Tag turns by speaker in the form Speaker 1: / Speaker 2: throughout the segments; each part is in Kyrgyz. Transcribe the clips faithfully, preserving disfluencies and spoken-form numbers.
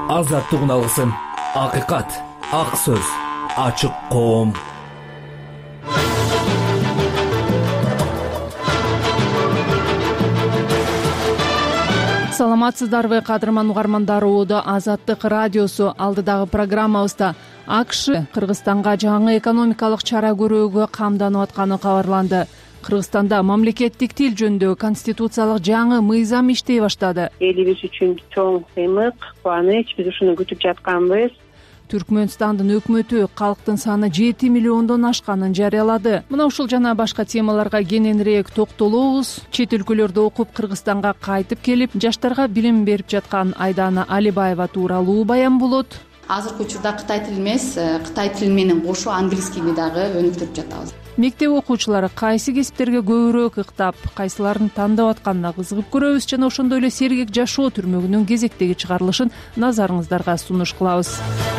Speaker 1: азаттыгын алгысың. Акыйкат, ак сөз, ачык коом.
Speaker 2: Саламатсыздарбы, кадырман угармандар. Оодо Азаттык радиосу алдыдагы программабызда АКШ Кыргызстанга жаңы экономикалык чара көрүүгө камданып атканы кабарланды. Кыргызстанда мамлекеттик тил жөнүндө конституциялык жаңы мыйзам иштей баштады.
Speaker 3: Элибиз үчүн чоң кыймык, кубаныч, биз ушуну күтүп жатканбыз.
Speaker 2: Түркмөнстандын өкмөтү калктын саны жети миллиондон ашканын жарыялады. Мына ушул жана башка темаларга кененирээк токтолобуз. Чет өлкөлөрдө окуп Кыргызстанга кайтып келип, жаштарга билим берип жаткан Айдана Алибаева тууралуу баян болот.
Speaker 4: Азыркы учурда кытай тили эмес, кытай тили менен кошо английскийди дагы өнүктүрүп жатабыз.
Speaker 2: Мектеп окуучулары кайсы кесиптерге көбүрөөк ыктап, кайсыларын тандап атканына кызыгып көрөбүз жана ошондой эле сергек жашоо түрмөгүнүн кезектеги чыгарылышын назарыңыздарга сунуш кылабыз.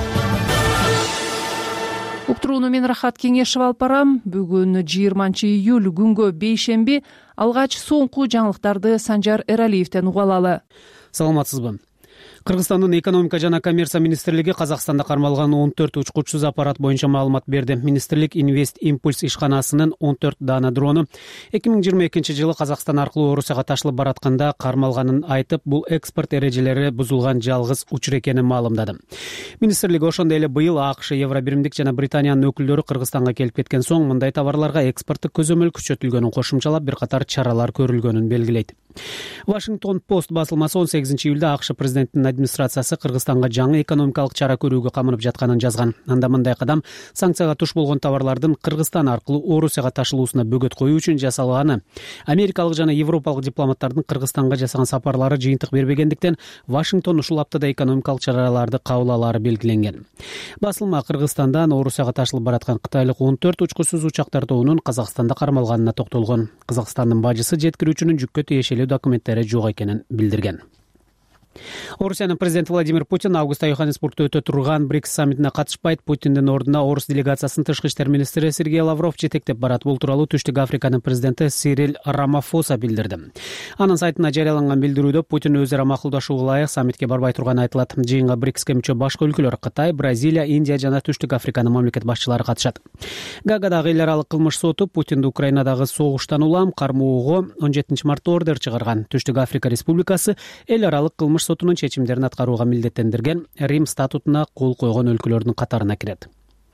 Speaker 2: Уктурууну мен Рахат Кеңешева алып барам. Бүгүн жыйырманчы июль күнгө бейшемби. Алгач соңку жаңылыктарды Санжар Эралиевден угуп алалы.
Speaker 5: Саламатсызбы. Кыргызстандын экономика жана коммерция министрлиги Казакстанда кармалган он төрт учкучсуз аппарат боюнча маалымат берди. Министрлик Инвест Импульс ишканасынын он төрт дана дрону эки миң жыйырма экинчи жылы Казакстан аркылуу Орусияга ташылып баратканда кармалганын айтып, бул экспорт эрежелери бузулган жалгыз учур экенин маалымдады. Министрлик ошондой эле быйыл АКШ, Евробиримдик жана Британиянын өкүлдөрү Кыргызстанга келип кеткен соң мындай товарларга экспорттук көзөмөл күчөтүлгөнүн кошумчалап, бир катар чаралар көрүлгөнүн белгилейт. Вашингтон Пост басылмасы он сегизинчи июлда АКШ президентинин администрациясы Кыргызстанга жаңы экономикалык чара көрүүгө камынып жатканын жазган. Анда мындай кадам санкцияга туш болгон товарлардын Кыргызстан аркылуу Орусияга ташылуусуна бөгөт коюу үчүн жасалганы. Америкалык жана европалык дипломаттардын Кыргызстанга жасаган сапарлары жыйынтык бербегендиктен Вашингтон ушул аптада экономикалык чараларды кабыл алары белгиленген. Басылма Кыргызстандан Орусияга ташылып бараткан кытайлык он төрт учкусуз учактар тобунун Казакстанда кармалганына токтолгон. Казакстандын бажысы жеткирүүчүнүн жүккө тиешелүү документтери жок экенин билдирген. Орусиянын президенти Владимир Путин августта Йоханнесбургда өтө турган БРИКС саммитине катышпайт. Путиндин ордуна орус делегациясынын тышкы иштер министри Сергей Лавров жетектеп барат. Бул тууралуу Түштүк Африканын президенти Сирил Рамафоса билдирди. Анын сайтына жарыяланган билдирүүдө Путин өз ара макулдашууга ылайык саммитке барбай турганы айтылат. Жыйынга БРИКСке мүчө башка өлкөлөр Кытай, Бразилия, Индия жана Түштүк Африканын мамлекет башчылары катышат. Гаагадагы эл аралык кылмыш соту Путинди Украинадагы согуштан улам кармоого он жетинчи мартта ордер чыгарган. Түштүк Африка Республикасы эл аралык кылмыш сотунун чечимдерин аткарууга милдеттендирген, Рим статутуна кол койгон өлкөлөрдүн катарына кирет.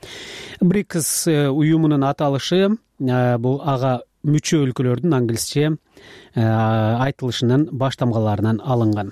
Speaker 5: БРИКС уюмунун аталышы бул ага мүчө өлкөлөрдүн англисче айтылышынын баш тамгаларынан алынган.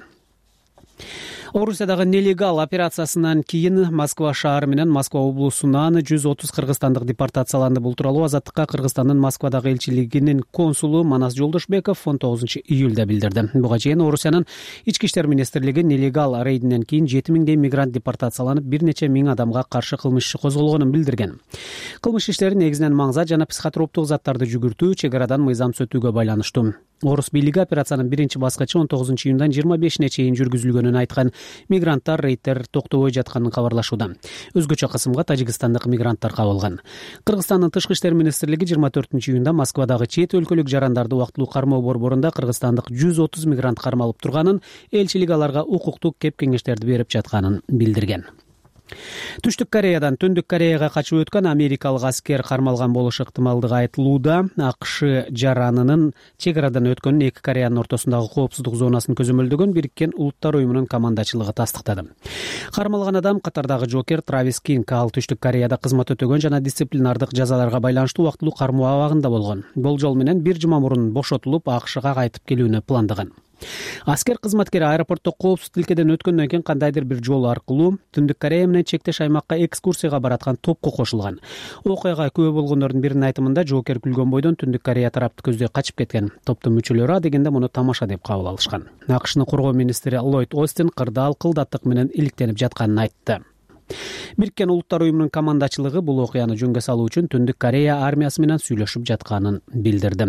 Speaker 5: Орусиядагы нелегал операциясынан кийин Москва шаары менен Москва облусунан жүз отуз кыргызстандык депортацияланды. Бул тууралуу Азаттыкка Кыргызстандын Москвадагы элчилигинин консулу Манас Жолдошбеков он тогузунчу июлда билдирди. Буга чейин Орусиянын ички иштер министрлиги нелегал рейдинен кийин жети миңдей мигрант депортацияланып, бир нече миң адамга каршы кылмыш иши козголгонун билдирген. Кылмыш иштери негизинен маңзат жана психотроптук заттарды жүгүртүү, чек арадан мыйзам сөтүүгө байланыштуу. Орус бийлиги операциянын биринчи баскычы он тогузунчу июндан жыйырма бешине чейин жүргүзүлгөнүн айткан. Мигранттар рейдтер токтобой жатканын кабарлашууда. Өзгөчө кысымга тажикстандык мигранттар кабылган. Кыргызстандын тышкы иштер министрлиги жыйырма төртүнчү июнда Москвадагы чет өлкөлүк жарандарды убактылуу кармоо борборунда кыргызстандык жүз отуз мигрант кармалып турганын, элчилик аларга укуктук кеп кеңештерди берип жатканын билдирген. Түштүк Кореядан Түндүк Кореяга качып өткөн америкалык аскер кармалган болушу ыктымалдыгы айтылууда. АКШ жаранынын чек арадан өткөнүн эки Кореянын ортосундагы коопсуздук зонасын көзөмөлдөгөн Бириккен Улуттар уюмунун командачылыгы тастыктады. Кармалган адам катардагы жокер Травис Кинг. Ал Түштүк Кореяда кызмат өтөгөн жана дисциплинардык жазаларга байланыштуу убактылуу кармоо абагында болгон. Болжол менен бир жума мурун бошотулуп, АКШга кайтып келүүнү пландаган. Аскер кызматкери аэропортто коопсуз тилкеден өткөндөн кийин кандайдыр бир жол аркылуу Түндүк Корея менен чектеш аймакка экскурсияга бараткан топко кошулган. Окуяга күбө болгондордун биринин айтымында жоокер күлгөн бойдон Түндүк Корея тарапты көздөй качып кеткен. Топтун мүчөлөрү дегенде муну тамаша деп кабыл алышкан. АКШнын коргоо министри Ллойд Остин кырдаал кылдаттык менен иликтенип жатканын айтты. Бириккен Улуттар уюмунун командачылыгы бул окуяны жөнгө салуу үчүн Түндүк Корея армиясы менен сүйлөшүп жатканын билдирди.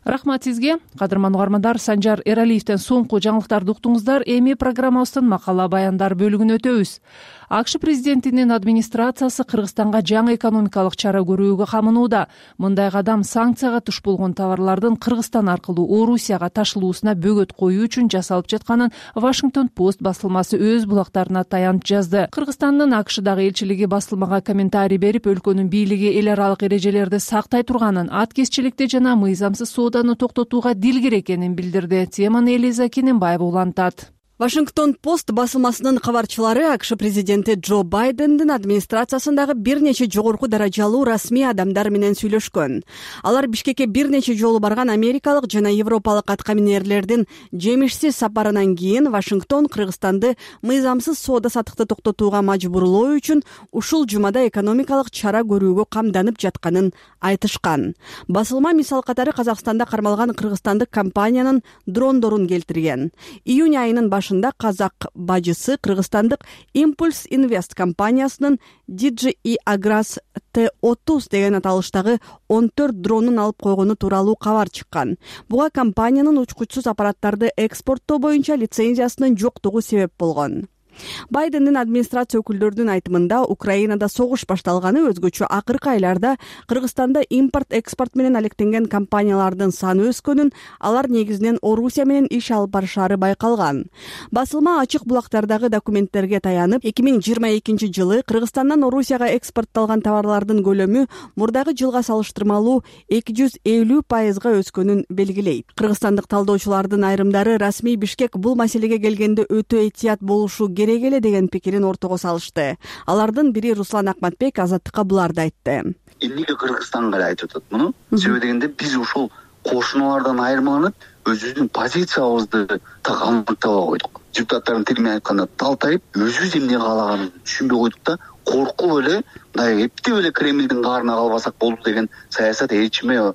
Speaker 2: рахмат сизге. Кадырман угармандар, Санжар Эралиевден соңку жаңылыктарды уктуңуздар. Эми программабыздын макала баяндар бөлүгүнө өтөбүз. АКШ президентинин администрациясы Кыргызстанга жаңы экономикалык чара көрүүгө камынууда. Мындай кадам санкцияга туш болгон товарлардын Кыргызстан аркылуу Орусияга ташылуусуна бөгөт коюу үчүн жасалып жатканын Вашингтон Пост басылмасы өз булактарына таянып жазды. Кыргызстандын АКШдагы элчилиги басылмага комментарий берип, өлкөнүн бийлиги эл аралык эрежелерди сактай турганын, аткезчиликти жана мыйзамсыз сооданы токтотууга дилгир экенин билдирди. Теманы Элиза Кененбаева улантат.
Speaker 6: Вашингтон Пост басылмасынын кабарчылары АКШ президенти Джо Байдендин администрациясындагы бир нече жогорку даражалуу расмий адамдар менен сүйлөшкөн. Алар Бишкекке бир нече жолу барган америкалык жана европалык аткаминерлердин жемишсиз сапарынан кийин Вашингтон Кыргызстанды мыйзамсыз соода саттыкты токтотууга мажбурлоо үчүн ушул жумада экономикалык чара көрүүгө камданып жатканын айтышкан. Басылма мисал катары Казакстанда кармалган кыргызстандык компаниянын дрондорун келтирген. Июнь айынын башында казак бажысы кыргызстандык Impulse Invest компаниясынын ди джи и Agras Т отуз деген аталыштагы он төрт дронун алып койгону тууралуу кабар чыккан. Буга компаниянын учкучсуз аппараттарды экспорттоо боюнча лицензиясынын жоктугу себеп болгон. Байдендин администрация өкүлдөрүнүн айтымында Украинада согуш башталганы өзгөчө акыркы айларда Кыргызстанда импорт-экспорт менен алектенген компаниялардын саны өскөнүн, алар негизинен Орусия менен иш алып барышары байкалган. Басылма ачык булактардагы документтерге таянып, эки миң жыйырма экинчи жылы Кыргызстандан Орусияга экспортталган товарлардын көлөмү мурдагы жылга салыштырмалуу эки жүз элүү пайызга өскөнүн белгилейт. Кыргызстандык талдоочулардын айрымдары расмий Бишкек бул маселеге келгенде өтө этият болушу керек эле деген пикирин ортого салышты. Алардын бири Руслан Акматбек Азаттыкка буларды айтты.
Speaker 7: Эмнеге Кыргызстанга эле айтып атат муну? Себеби дегенде биз ушул кошуналардан айырмаланып, өзүбүздүн позициябызды так аныктап койдук. Депутаттардын тили менен айтканда талтайып, өзүбүз эмне каалаганыбызды түшүнбөй койдук да, коркуп эле, мындай эптеп эле Кремлдин каарына калбасак болду деген саясат эчиме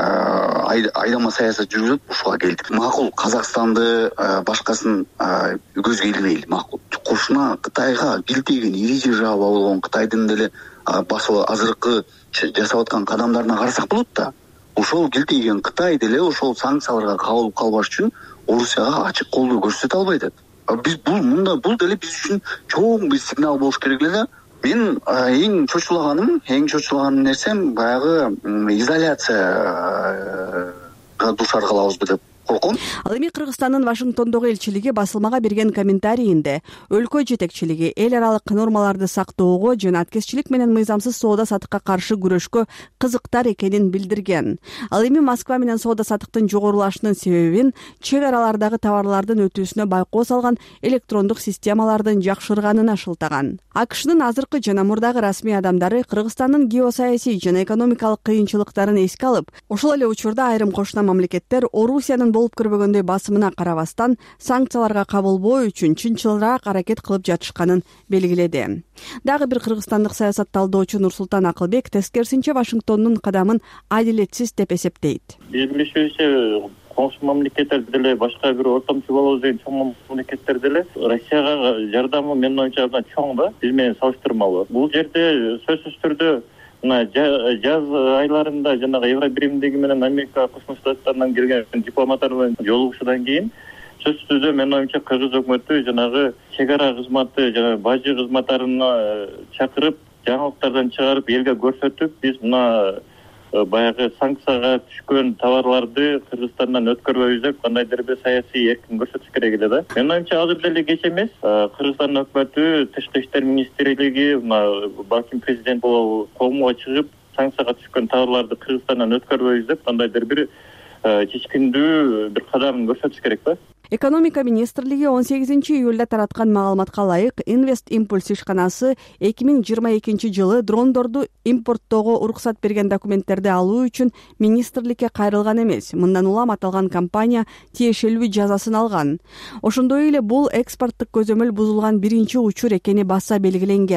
Speaker 7: айдама саясат жүргүзүп ушуга келдик. Макул Казакстанды, башкасын көзгө илмейли, макул. Кошуна Кытайга билтеген ири жаба болгон Кытайдын деле басып азыркы жасап аткан кадамдарына карасак болот да. Ошол билтеген Кытай деле ошол санкцияларга кабыл калбаш үчүн Орусияга ачык колдоо көрсөтө албайт. Биз бул мында бул деле биз үчүн чоң бир сигнал болуш керек эле да. Мен эң чочулаганым, эң чочулаган нерсем баягы изоляцияга душар кылабызбы деп корком.
Speaker 6: Ал эми Кыргызстандын Вашингтондогу элчилиги басылмага берген комментарийинде өлкө жетекчилиги эл аралык нормаларды сактоого жана аткезчилик менен мыйзамсыз соода саттыкка каршы күрөшкө кызыктар экенин билдирген. Ал эми Москва менен соода саттыктын жогорулашынын себебин чек аралардагы товарлардын өтүүсүнө байкоо салган электрондук системалардын жакшырганына шылтаган. АКШнын азыркы жана мурдагы расмий адамдары Кыргызстандын геосаясий жана экономикалык кыйынчылыктарын эске алып, ошол эле учурда айрым кошуна мамлекеттер Орусиянын болуп көрбөгөндөй басымына карабастан санкцияларга кабылбоо үчүн чынчылыраак аракет кылып жатышканын белгиледи. Дагы бир кыргызстандык саясат талдоочу Нурсултан Акылбек тескерисинче Вашингтондун кадамын адилетсиз деп эсептейт.
Speaker 8: Биз билишибизче коңшу мамлекеттер деле башка бир ортомчу болобуз деген чоң мамлекеттер деле Россияга жардамы менин оюмча абдан чоң да, биз менен салыштырмалуу. Бул жерде сөзсүз түрдө жаз айларында жанагы Евробиримдиги менен Америка Кошмо Штаттарынан келген дипломаттар менен жолугушуудан кийин сөзсүз түрдө менин оюмча кыргыз өкмөтү жанагы чек ара кызматы жана бажы кызматтарын чакырып, жаңылыктардан чыгарып элге көрсөтүп, биз мына баягы санкцияга түшкөн товарларды Кыргызстандан өткөрбөйбүз деп кандайдыр бир саясий эркин көрсөтүш керек эле да. Менин оюмча азыр деле кеч эмес. Кыргызстан өкмөтү, Тышкы иштер министрлиги, балким президент болобу коомго чыгып, санкцияга түшкөн товарларды Кыргызстандан өткөрбөйбүз деп кандайдыр бир чечкиндүү бир кадам көрсөтүш керек да.
Speaker 6: Экономика министрлиги он сегизинчи июлда тараткан маалыматка ылайык Invest Impulse ишканасы эки миң жыйырма экинчи жылы дрондорду импорттоого уруксат берген документтерди алуу үчүн министрликке кайрылган эмес. Мындан улам аталган компания тиешелүү жазасын алган. Ошондой эле бул экспорттук көзөмөл бузулган биринчи учур экени баса белгиленген.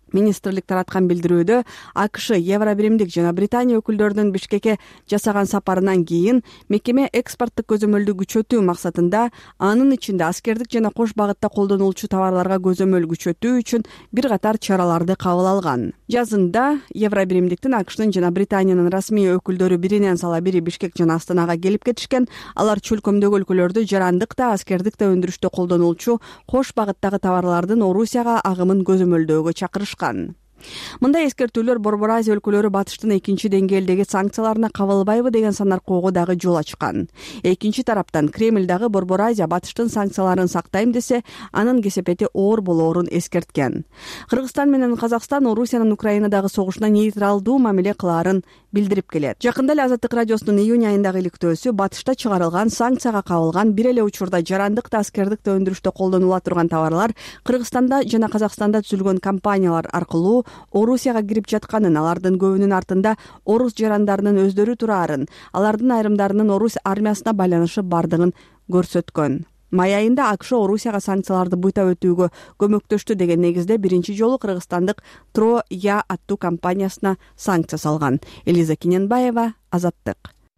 Speaker 6: министрлик тараткан билдирүүдө акш, Евробиримдик жана Британия өкүлдөрүнүн Бишкекке жасаган сапарынан кийин мекеме экспорттук көзөмөлдү күчөтүү максатында, анын ичинде аскердик жана кош багытта колдонулчу товарларга көзөмөл күчөтүү үчүн бир катар чараларды кабыл алган. Жазында Евробиримдиктин акштын жана Британиянын расмий өкүлдөрү биринен сала бири Бишкек жана Астанага келип кетишкен. Алар чөлкөмдөгү өлкөлөрдө жарандык да, аскердик да өндүрүштө колдонулчу кош багыттагы товарлардын Орусияга агымын көзөмөлдөөгө чакырышкан. Мындай эскертүүлөр Борбор Азия өлкөлөрү батыштын экинчи деңгээлдеги санкцияларына кабылбайбы деген санаркоого дагы жол ачкан. Экинчи тараптан Кремль дагы Борбор Азия батыштын санкцияларын сактайм десе, анын кесепети оор болоорун эскерткен. Кыргызстан менен Казакстан Орусиянын Украинадагы согушуна нейтралдуу мамиле кылаарын билдирип келет. Жакында эле Азаттык радиосунун июнь айындагы иликтөөсү батышта чыгарылган санкцияга кабылган бир эле учурда жарандык да, аскердик да өндүрүштө колдонула турган товарлар Кыргызстанда жана Казакстанда түзүлгөн компаниялар аркылуу Орусияга кирип жатканын, алардын көбүнүн артында орус жарандарынын өздөрү тураарын, алардын айрымдарынын орус армиясына байланышы бардыгын көрсөткөн. Май айында акш Орусияга санкцияларды буйтап өтүүгө көмөктөштү деген негизде биринчи жолу кыргызстандык Тро-Я аттуу компаниясына санкция салган. Элиза Киненбаева, Азаттык.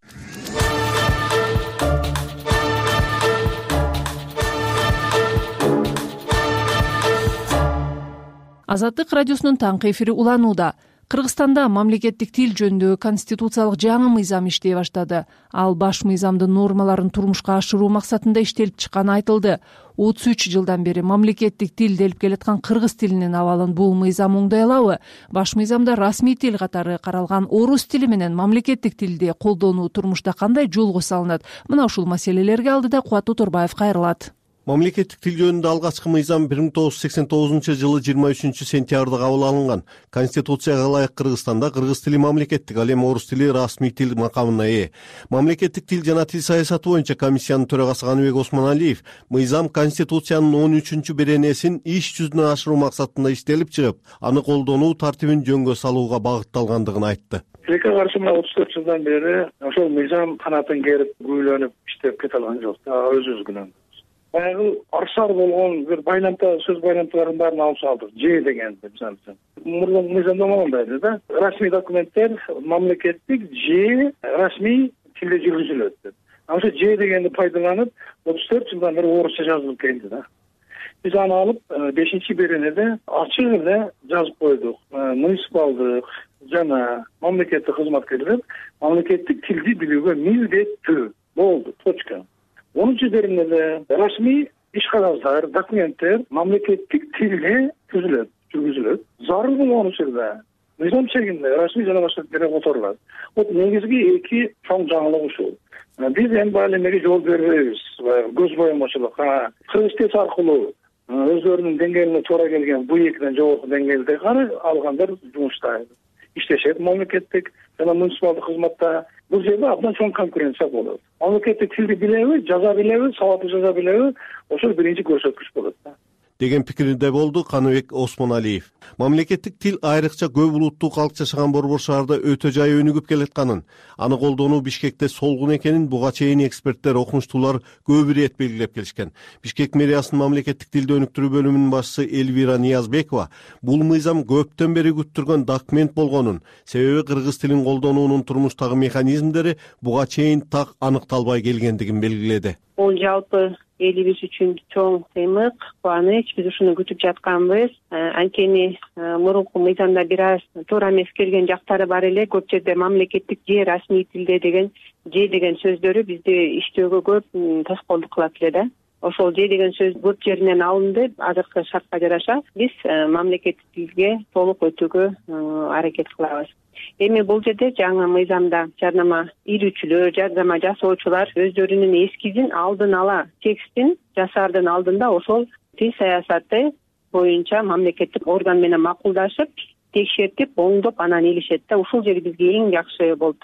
Speaker 2: Азаттык радиосунун таңкы эфири уланууда. Кыргызстанда мамлекеттик тил жөнүндө конституциялык жаңы мыйзам иштей баштады. Ал баш мыйзамдын нормаларын турмушка ашыруу максатында иштелип чыкканы айтылды. отуз үч жылдан бери мамлекеттик тил делип келаткан кыргыз тилинин абалын бул мыйзам оңдой алабы? Баш мыйзамда расмий тил катары каралган орус тили менен мамлекеттик тилди колдонуу турмушта кандай жолго салынат? Мына ушул маселелерге алдыда Кубат Уторбаев кайрылат.
Speaker 9: Мамлекеттик тил жөнүндө алгачкы мыйзам бир миң тогуз жүз сексен тогузунчу жылы жыйырма үчүнчү сентябрда кабыл алынган. Конституцияга ылайык Кыргызстанда кыргыз тили мамлекеттик, ал эми орус тили расмий тил макамына ээ. Мамлекеттик тил жана тил саясаты боюнча комиссиянын төрагасы Каныбек Осмоналиев мыйзам Конституциянын он үчүнчү беренесин иш жүзүнө ашыруу максатында иштелип чыгып, аны колдонуу тартибин жөнгө салууга багытталгандыгын айтты.
Speaker 10: Тилекке каршы мына отуз төрт жылдан бери ошол мыйзам канатын керип, күйлөнүп иштеп кете алган жок. Өзүбүз күнөө. Баягы арсар болгон бир байламта, сөз байламталарын баарын алып салдык. Ж деген, мисалы үчүн. Мурда мыйзамда болгондой да. Расмий документтер мамлекеттик Ж расмий тилде жүргүзүлөт деп. Ошо Ж дегенди пайдаланып, отуз төрт жылдан бери орусча жазылып келди да. Биз аны алып бешинчи беренеде ачык эле жазып койдук. Муниципалдык жана мамлекеттик кызматкерлер мамлекеттик тилди билүүгө милдеттүү болду. Точка. онунчу беренеде расмий иш кагаздар, документтер мамлекеттик тилде түзүлөт, жүргүзүлөт. Зарыл болгон учурда мыйзам чегинде расмий жана башка тилдер которулат. Вот негизги эки чоң жаңылык ушул. Биз эми ал эмеге жол бербейбиз. Көз боомочулук. Кыргыз тил аркылуу өздөрүнүн деңгээлине туура келген бу экиден жогорку деңгээлде гана алгандар жумуштайт. Иштешет мамлекеттик жана муниципалдык кызматта. Бул жерде абдан чоң конкуренция болот. Мамлекеттик тилди билеби, жаза билеби, сабаттуу жаза билеби, ошол биринчи көрсөткүч болот да.
Speaker 9: Деген пикиринде болду Каныбек Осмоналиев. Мамлекеттик тил айрыкча көп улуттуу калк жашаган Борбор шаарда өтө жай өнүгүп келатканын, аны колдонуу Бишкекте солгун экенин буга чейин эксперттер, окумуштуулар көп ирет белгилеп келишкен. Бишкек мэриясынын мамлекеттик тилди өнүктүрүү бөлүмүнүн башчысы Эльвира Ниязбекова бул мыйзам көптөн бери күттүргөн документ болгонун, себеби кыргыз тилин колдонуунун турмуштагы механизмдери буга чейин так аныкталбай келгендигин белгиледи.
Speaker 3: Бул жалпы элибиз үчүн чоң сыймык, кубаныч. Биз ушуну күтүп жатканбыз. Анткени мурунку мыйзамда бир аз туура эмес келген жактары бар эле. Көп жерде мамлекеттик же расмий тилде деген же деген сөздөрү бизди иштөөгө көп тоскоолдук кылат эле да. Ошол же деген сөз көп жеринен алынды. Азыркы шартка жараша биз мамлекеттик тилге толук өтүүгө аракет кылабыз. Эми бул жерде жаңы мыйзамда жарнама илүүчүлөр, жарнама жасоочулар өздөрүнүн эскизин алдын ала текстин жасаардын алдында ошол тил саясаты боюнча мамлекеттик орган менен макулдашып, текшертип, оңдоп анан илишет да. Ушул жери бизге эң жакшы болуп турат.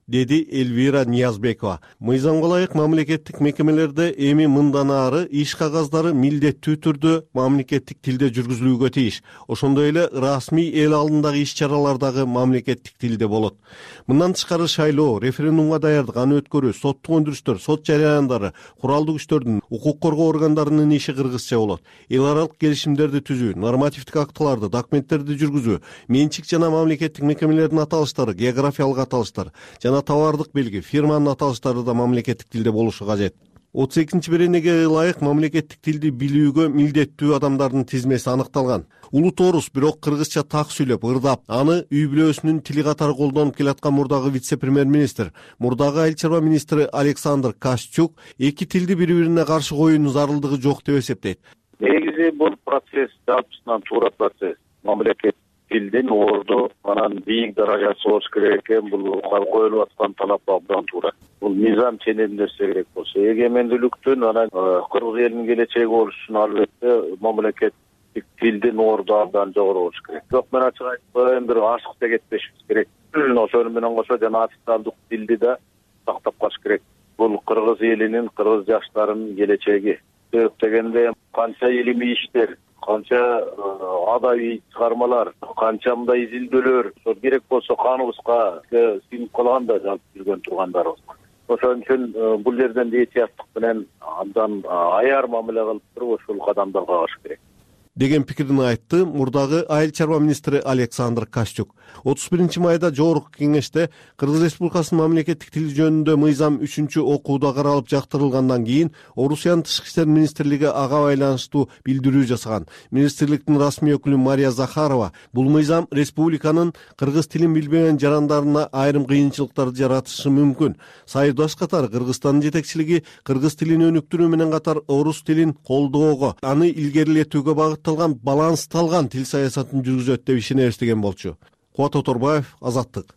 Speaker 9: деди Эльвира Ниязбекова. Мыйзамга ылайык мамлекеттик мекемелерде эми мындан ары иш кагаздары милдеттүү түрдө мамлекеттик тилде жүргүзүлүүгө тийиш. Ошондой эле расмий эл алдындагы иш чаралар дагы мамлекеттик тилде болот. Мындан тышкары шайлоо, референдумга даярдык, аны өткөрүү, соттук өндүрүштөр, сот жарыяндары, куралдуу күчтөрдүн, укук коргоо органдарынын иши кыргызча болот. Эл аралык келишимдерди түзүү, нормативдик актыларды, документтерди жүргүзүү, менчик жана мамлекеттик мекемелердин аталыштары, географиялык аталыштар жана товардык белги, фирманын аталыштары да мамлекеттик тилде болушу кажет. отуз экинчи беренеге ылайык мамлекеттик тилди билүүгө милдеттүү адамдардын тизмеси аныкталган. Улут орус, бирок кыргызча так сүйлөп, ырдап, аны үй бүлөсүнүн тили катары колдонуп келаткан мурдагы вице-премьер-министр, мурдагы айыл чарба министри Александр Костюк эки тилди бири-бирине каршы коюунун зарылдыгы жок деп эсептейт.
Speaker 11: Негизи бул процесс жалпысынан туура процесс. Мамлекет тилдин орду анан бийик даражасы болуш керек экен. Бул коюлуп аткан талап абдан туура. Бул мыйзам ченем нерсе керек болсо, эгемендүүлүктүн анан кыргыз элинин келечеги болуш үчүн албетте мамлекеттик тилдин орду абдан жогору болуш керек. Бирок мен ачык айтпайм, бир ашыкта кетпешибиз керек. Ошону менен кошо жана официалдык тилди да сактап калыш керек. Бул кыргыз элинин, кыргыз жаштарынын келечеги. Себеп дегенде канча илимий иштер, канча адабий чыгармалар, канча мындай изилдөөлөр керек болсо каныбызга сиңип калган да жазып жүргөн тургандарыбыз. Ошон үчүн бул жерден этияттык менен абдан аяр мамиле кылып туруп ушул кадамдарга барыш керек
Speaker 9: деген пикирин айтты мурдагы айыл чарба министри Александр Костюк. отуз биринчи майда жогорку кеңеште Кыргыз Республикасынын мамлекеттик тил жөнүндө мыйзам үчүнчү окууда каралып жактырылгандан кийин Орусиянын тышкы иштер министрлиги ага байланыштуу билдирүү жасаган. Министрликтин расмий өкүлү Мария Захарова бул мыйзам республиканын кыргыз тилин билбеген жарандарына айрым кыйынчылыктарды жаратышы мүмкүн. Сайырдаш катары Кыргызстандын жетекчилиги кыргыз тилин өнүктүрүү менен катар орус тилин колдоого, аны илгерилетүүгө багыт балансталган тил саясатын жүргүзөт деп ишенебиз деген болчу. Кубат Оторбаев, Азаттык.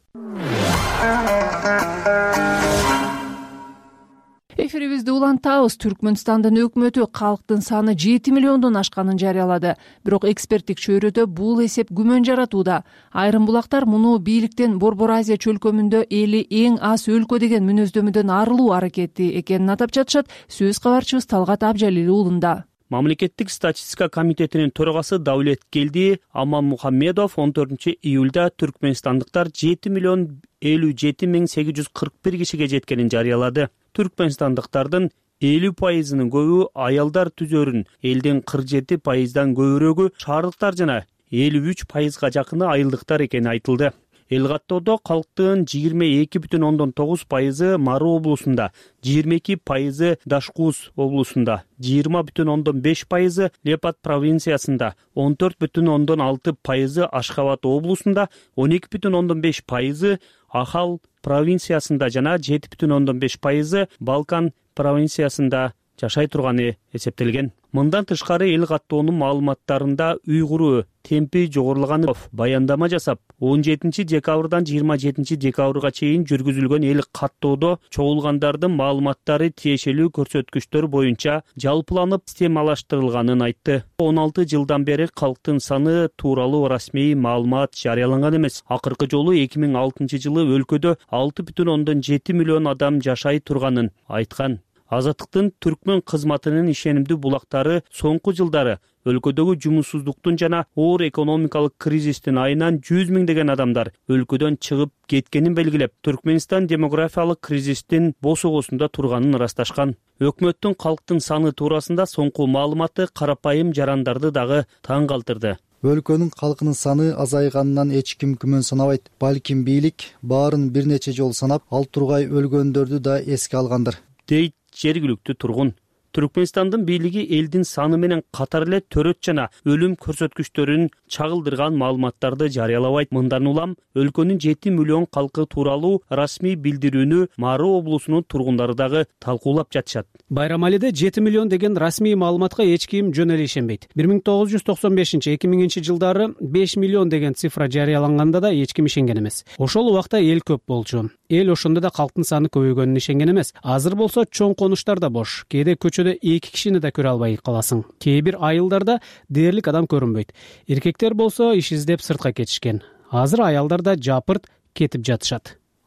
Speaker 2: Эфирибизди улантабыз. Түркмөнстандын өкмөтү калктын саны жети миллиондон ашканын жарыялады. Бирок эксперттик чөйрөдө бул эсеп күмөн жаратууда. Айрым булактар муну бийликтен Борбор Азия чөлкөмүндө эли эң аз өлкө деген мүнөздөмөдөн арылуу аракети экенин атап жатышат. Сөз кабарчыбыз Талгат Абжалил уулунда.
Speaker 5: Мамлекеттик статистика комитетинин төрагасы Даулеткелди Аманмухаммедов он төртүнчү июлда түркмөнстандыктар жети миллион элүү жети миң сегиз жүз кырк бир кишиге жеткенин жарыялады. Түркмөнстандыктардын элүү пайызынын көбү аялдар түзөрүн, элдин кырк жети пайыздан көбүрөгү шаардыктар жана элүү үч пайызга жакыны айылдыктар экени айтылды. Эл каттоодо калктын жыйырма эки бүтүн ондон тогуз пайызы Мару облусунда, жыйырма эки пайызы Дашкуз облусунда, жыйырма бүтүн ондон беш пайызы Лепат провинциясында, он төрт бүтүн ондон алты пайызы Ашхабад облусунда, он эки бүтүн ондон беш пайызы Ахал провинциясында жана жети бүтүн ондон беш пайызы Балкан провинциясында жашай турганы эсептелген. Мындан тышкары эл каттоонун маалыматтарында уйгуру темпи жогорулаганы баяндама жасап, он жетинчи декабрдан жыйырма жетинчи декабрга чейин жүргүзүлгөн эл каттоодо чогулгандардын маалыматтары тиешелүү көрсөткүчтөр боюнча жалпыланып системалаштырылганын айтты. он алты жылдан бери калктын саны тууралуу расмий маалымат жарыяланган эмес. Акыркы жолу эки миң алтынчы жылы өлкөдө алты бүтүн ондон жети миллион адам жашай турганын айткан. Азаттыктын түркмөн кызматынын ишенимдүү булактары соңку жылдары өлкөдөгү жумушсуздуктун жана оор экономикалык кризистин айынан жүз миңдеген адамдар өлкөдөн чыгып кеткенин белгилеп, Түркмөнстан демографиялык кризистин босогосунда турганын ырасташкан. Өкмөттүн калктын саны туурасында соңку маалыматы карапайым жарандарды дагы таң калтырды.
Speaker 12: Өлкөнүн калкынын саны азайганынан эч ким күмөн санабайт. Балким бийлик баарын бир нече жолу санап, ал тургай өлгөндөрдү да эске алгандыр,
Speaker 5: дейт жергиликтүү тургун. Түркмөнстандын бийлиги элдин саны менен катар эле төрөт жана өлүм көрсөткүчтөрүн чагылдырган маалыматтарды жарыялабайт. Мындан улам өлкөнүн жети миллион калкы тууралуу расмий билдирүүнү Мару облусунун тургундары дагы талкуулап жатышат. Байрамалиде жети миллион деген расмий маалыматка эч ким жөн эле ишенбейт. бир миң тогуз жүз токсон бешинчи эки миңинчи жылдары беш миллион деген цифра жарыяланганда да эч ким ишенген эмес. Ошол убакта эл көп болчу. Эл ошондо да калктын саны көбөйгөнүнө ишенген эмес. Азыр болсо чоң конуштар да бош. Кээде көчөдө эки кишини да көрө албай каласың. Кээ бир айылдарда дээрлик адам көрүнбөйт. Эркектер болсо иш издеп сыртка кетишкен. Азыр аялдар да жапырт кетип жатышат.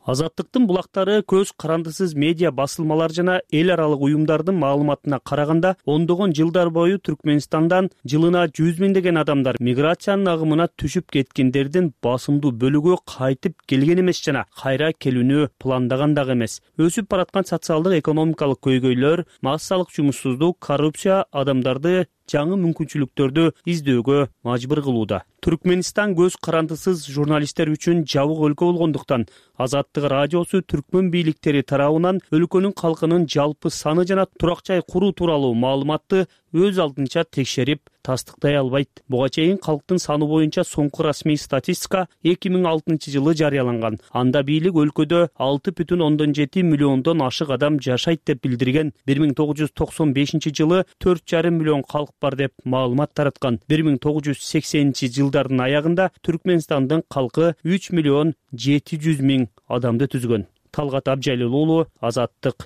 Speaker 13: Азаттыктын булактары көз карандысыз медиа басылмалар жана эл аралык уюмдардын маалыматына караганда ондогон жылдар бою Түркменистандан жылына жүз миңдеген адамдар миграциянын агымына түшүп кеткендердин басымдуу бөлүгү кайтып келген эмес жана кайра келүүнү пландаган дагы эмес. Өсүп бараткан социалдык экономикалык көйгөйлөр, массалык жумушсуздук, коррупция адамдарды жаңы мүмкүнчүлүктөрдү издөөгө мажбур кылууда. Түркменистан көз карандысыз журналисттер үчүн жабык өлкө болгондуктан Азаттык радиосу түркмөн бийликтери тарабынан өлкөнүн калкынын жалпы саны жана турак жай куруу тууралуу маалыматты өз алдынча текшерип тастыктай албайт. Буга чейин калктын саны боюнча соңку расмий статистика эки миң алтынчы жылы жарыяланган. Анда бийлик өлкөдө алты бүтүн ондон жети миллиондон ашык адам жашайт деп билдирген. бир миң тогуз жүз токсон бешинчи жылы төрт жарым миллион калк бар деп маалымат тараткан. бир миң тогуз жүз сексенинчи жылдардын аягында Түркменстандын калкы үч миллион жети жүз миң адамды түзгөн. Талгат Абжалил уулу, Азаттык.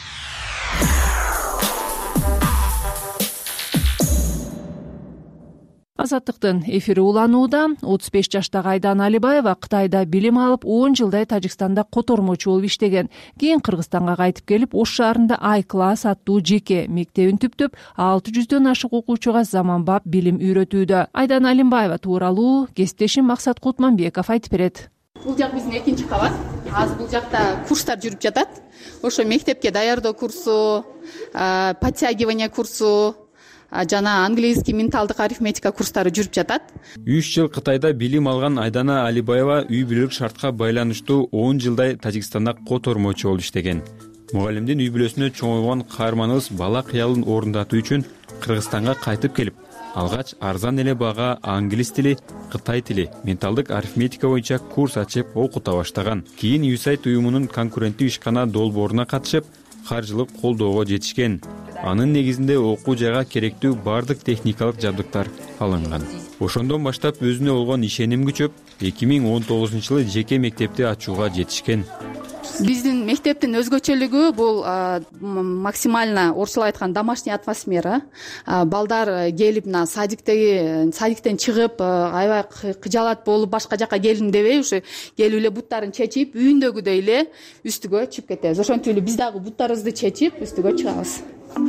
Speaker 2: Азаттыктын эфири уланууда. отуз беш жаштагы Айдана Алибаева Кытайда билим алып, он жылдай Тажикстанда котормочу болуп иштеген. Кийин Кыргызстанга кайтып келип, Ош шаарында I-класс аттуу жеке мектебин түптөп, алты жүздөн ашык окуучуга заманбап билим үйрөтүүдө. Айдана Алибаева тууралуу кесиптешим Максат Кутманбеков айтып берет.
Speaker 4: Бул жак биздин экинчи кабат. Азыр бул жакта курстар жүрүп жатат. Ошо мектепке даярдоо курсу, подтягивание курсу жана английский, менталдык арифметика курстары жүрүп жатат.
Speaker 14: үч жыл Кытайда билим алган Айдана Алибаева үй бүлөлүк шартка байланыштуу он жылдай Тажикстанда котормочу болуп иштеген. Мугалимдин үй бүлөсүнө чоңойгон каарманыбыз бала кыялын орундатуу үчүн Кыргызстанга кайтып келип, алгач арзан эле баага англис тили, Кытай тили, менталдык арифметика боюнча курс ачып окута баштаган. Кийин ю эс эй ай уюмунун конкуренттик ишкана долбооруна катышып, каржылык колдоого жетишкен. Анын негизинде окуу жайга керектүү бардык техникалык жабдыктар алынган. Ошондон баштап өзүнө болгон ишеним күчөп, эки миң он тогузунчу жылы жеке мектепти ачууга жетишкен.
Speaker 4: Биздин мектептин өзгөчөлүгү бул максимально орусчалап айтканда домашняя атмосфера. Балдар келип мына садиктеги садиктен чыгып, аябай кыжалат болуп башка жака келдим дебей, ушу келип эле буттарын чечип, үйүндөгүдөй эле үстүгө чыгып кетебиз. Ошентип эле биз дагы буттарыбызды чечип, үстүгө чыгабыз.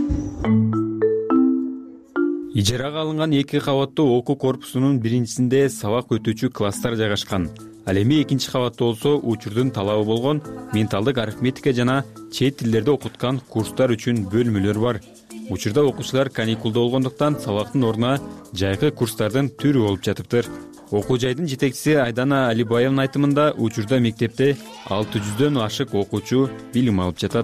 Speaker 14: Ижарага алынган эки кабаттуу окуу корпусунун биринчисинде сабак өтүүчү класстар жайгашкан. Ал эми экинчи кабатта болсо учурдун талабы болгон менталдык арифметика жана чет тилдерди окуткан курстар үчүн бөлмөлөр бар. Учурда окуучулар каникулда болгондуктан сабактын ордуна жайкы курстардын түрү болуп жатыптыр. Окуу жайдын жетекчиси Айдана Алибаевдин айтымында учурда мектепте алты жүздөн ашык окуучу билим алып жатат.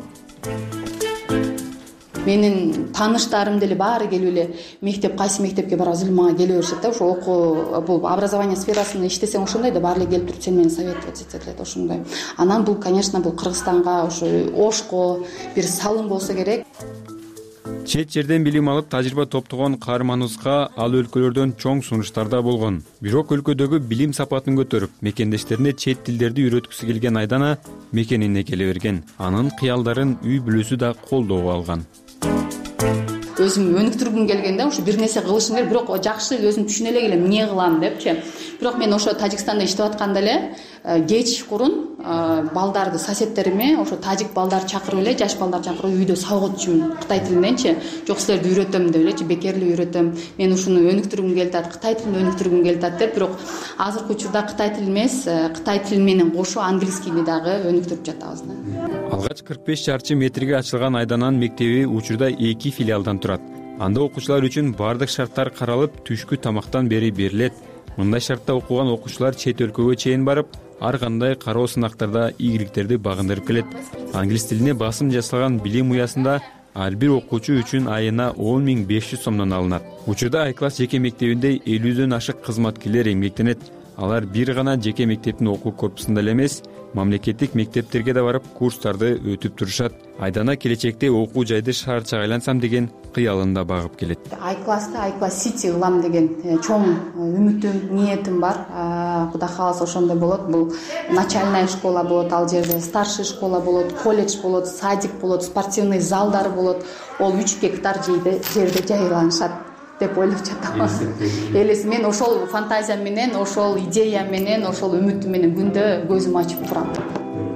Speaker 4: Менин тааныштарым деле баары келип эле мектеп кайсы мектепке барабыз эле мага келе беришет да. Ошо окуу бул образование сферасында иштесең ошондой да баары эле келип туруп сен менен советовать этет ошондой. Анан бул, конечно, бул Кыргызстанга ошо Ошко бир салым болсо керек.
Speaker 14: Чет жерден билим алып тажрыйба топтогон каарманыбызга ал өлкөлөрдөн чоң сунуштарда болгон. Бирок өлкөдөгү билим сапатын көтөрүп, мекендештерине чет тилдерди үйрөткүсү келген Айдана мекенине келе берген. Анын кыялдарын үй бүлөсү да колдоого алган.
Speaker 4: Өзүм өнүктүргүм келгенде ошо бир нерсе кылышым керек, бирок жакшы өзүм түшүнө эле келем эмне кылам депчи. Бирок мен ошо Тажикстанда иштеп атканда эле кечкурун балдарды соседтериме ошо тажик балдар чакырып эле, жаш балдар чакырып үйдө сабак өтүчүмүн Кытай тилинденчи. Жок силерди үйрөтөм деп элечи, бекер эле үйрөтөм. Мен ушуну өнүктүргүм келип атат, Кытай тилин өнүктүргүм келип атат деп, бирок азыркы учурда Кытай тили эмес, Кытай тили менен кошо английскийни дагы өнүктүрүп жатабыз.
Speaker 14: Алгач кырк беш чарчы метрге ачылган Айдананын мектеби учурда эки филиалдан турат. Анда окуучулар үчүн бардык шарттар каралып, түшкү тамактан бери берилет. Мындай шартта окуган окуучулар чет өлкөгө чейин барып, ар кандай кароо сынактарда ийгиликтерди багындырып келет. Англис тилине басым жасалган билим уясында ар бир окуучу үчүн айына он миң беш жүз сомдон алынат. Учурда I-класс жеке мектебинде элүүдөн ашык кызматкерлер эмгектенет. Алар бир гана жеке мектептин окуу корпусунда эле эмес, мамлекеттик мектептерге да барып курстарды өтүп турушат. Айдана келечекте окуу жайды шаарча айлансам деген кыялында багып келет.
Speaker 4: I-классты I-класс City кылам деген чоң үмүтүм, ниетим бар. Кудай кааласа ошондой болот. Бул начальная школа болот, ал жерде старший школа болот, колледж болот, садик болот, спортивный залдар болот. Ол үч гектар жерде жайланышат деп ойлоп жатам. Элеси мен ошол фантазия менен, ошол идея менен, ошол үмүтүм менен күндө көзүм ачып турам.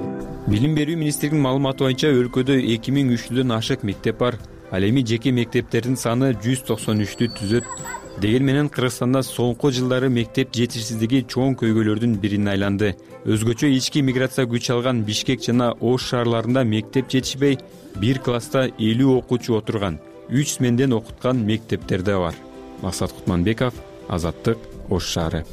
Speaker 14: билим берүү министрлигинин маалыматы боюнча өлкөдө эки миң үч жүздөн ашык мектеп бар. Ал эми жеке мектептердин саны жүз токсон үчтү түзөт. Дегени менен Кыргызстанда соңку жылдары мектеп жетишсиздиги чоң көйгөйлөрдүн бирине айланды. Өзгөчө ички миграция күч алган Бишкек жана Ош шаарларында мектеп жетишпей, бир класста элүү окуучу отурган, үч сменден окуткан мектептер да бар. Максат Кутманбеков, Азаттык, Ош шаары.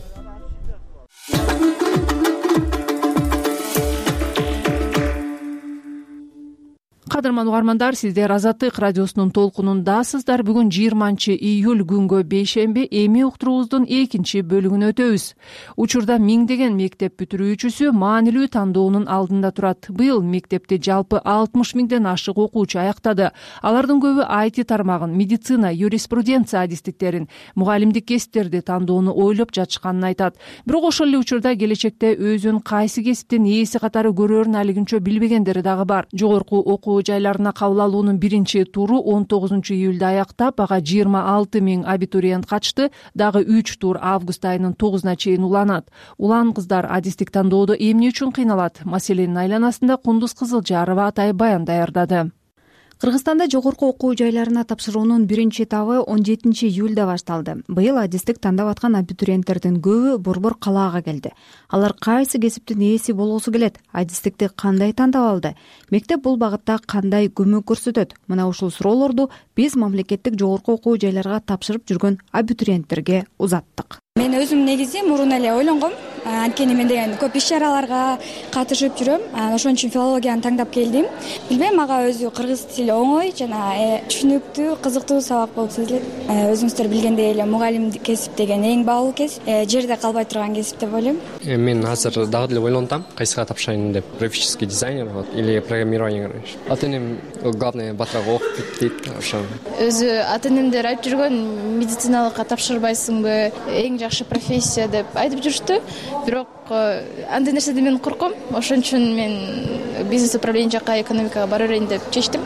Speaker 2: Кадырман угармандар, сиздер Азаттык радиосунун толкунундасыздар. Бүгүн жыйырманчы июль күнгө бейшемби эми уктуруубуздун экинчи бөлүгүн өтөбүз. Учурда миңдеген мектеп бүтүрүүчүсү маанилүү тандоонун алдында турат. Быйыл мектепти жалпы алтымыш миңден ашык окуучу аяктады. Алардын көбү ай ти тармагын, медицина, юриспруденция адистиктерин, мугалимдик кесиптерди тандоону ойлоп жатышканын айтат. Бирок ошол эле учурда келечекте өзүн кайсы кесиптин ээси катары көрөрүн алигинчө билбегендери дагы бар. Жогорку окуу жайларына кабыл алуунун биринчи туру он тогузунчу июлда аяктап, ага жыйырма алты миң абитуриент катышты. Дагы үч тур август айынын тогузуна чейин уланат. Улан кыздар адистик тандоодо эмне үчүн кыйналат? Маселенин айланасында Кундуз Кызылжарова атай баян даярдады.
Speaker 15: Кыргызстанда жогорку окуу жайларына тапшыруунун биринчи этабы он жетинчи июлда башталды. Быйыл адистик тандап аткан абитуриенттердин көбү борбор калаага келди. Алар кайсы кесиптин ээси болгусу келет? Адистикти кандай тандап алды? Мектеп бул багытта кандай көмөк көрсөтөт? Мына ушул суроолорду биз мамлекеттик жогорку окуу жайларга тапшырып жүргөн абитуриенттерге узаттык.
Speaker 16: Мен өзүм негизи мурун эле ойлонгом. Анткени мен деген көп иш чараларга катышып жүрөм. Ошон үчүн филологияны таңдап келдим. Билбейм, мага өзү кыргыз тили оңой жана түшүнүктүү, кызыктуу сабак болуп сезилет. Өзүңүздөр билгендей эле мугалимдик кесип деген эң баалуу кесип, жерде калбай турган кесип деп ойлойм.
Speaker 17: Мен азыр дагы деле ойлонтам, кайсыга тапшырайын деп. Графический дизайнер или программирование. Ата-энем главное батырак окуп дейт ошо.
Speaker 18: Өзү ата-энемдер айтып жүргөн, медициналыкка тапшырбайсыңбы, эң жакшы профессия деп айтып жүрүштү. Бирок андай нерседен мен корком. Ошон үчүн мен бизнес управление жака, экономикага бара берейин деп чечтим.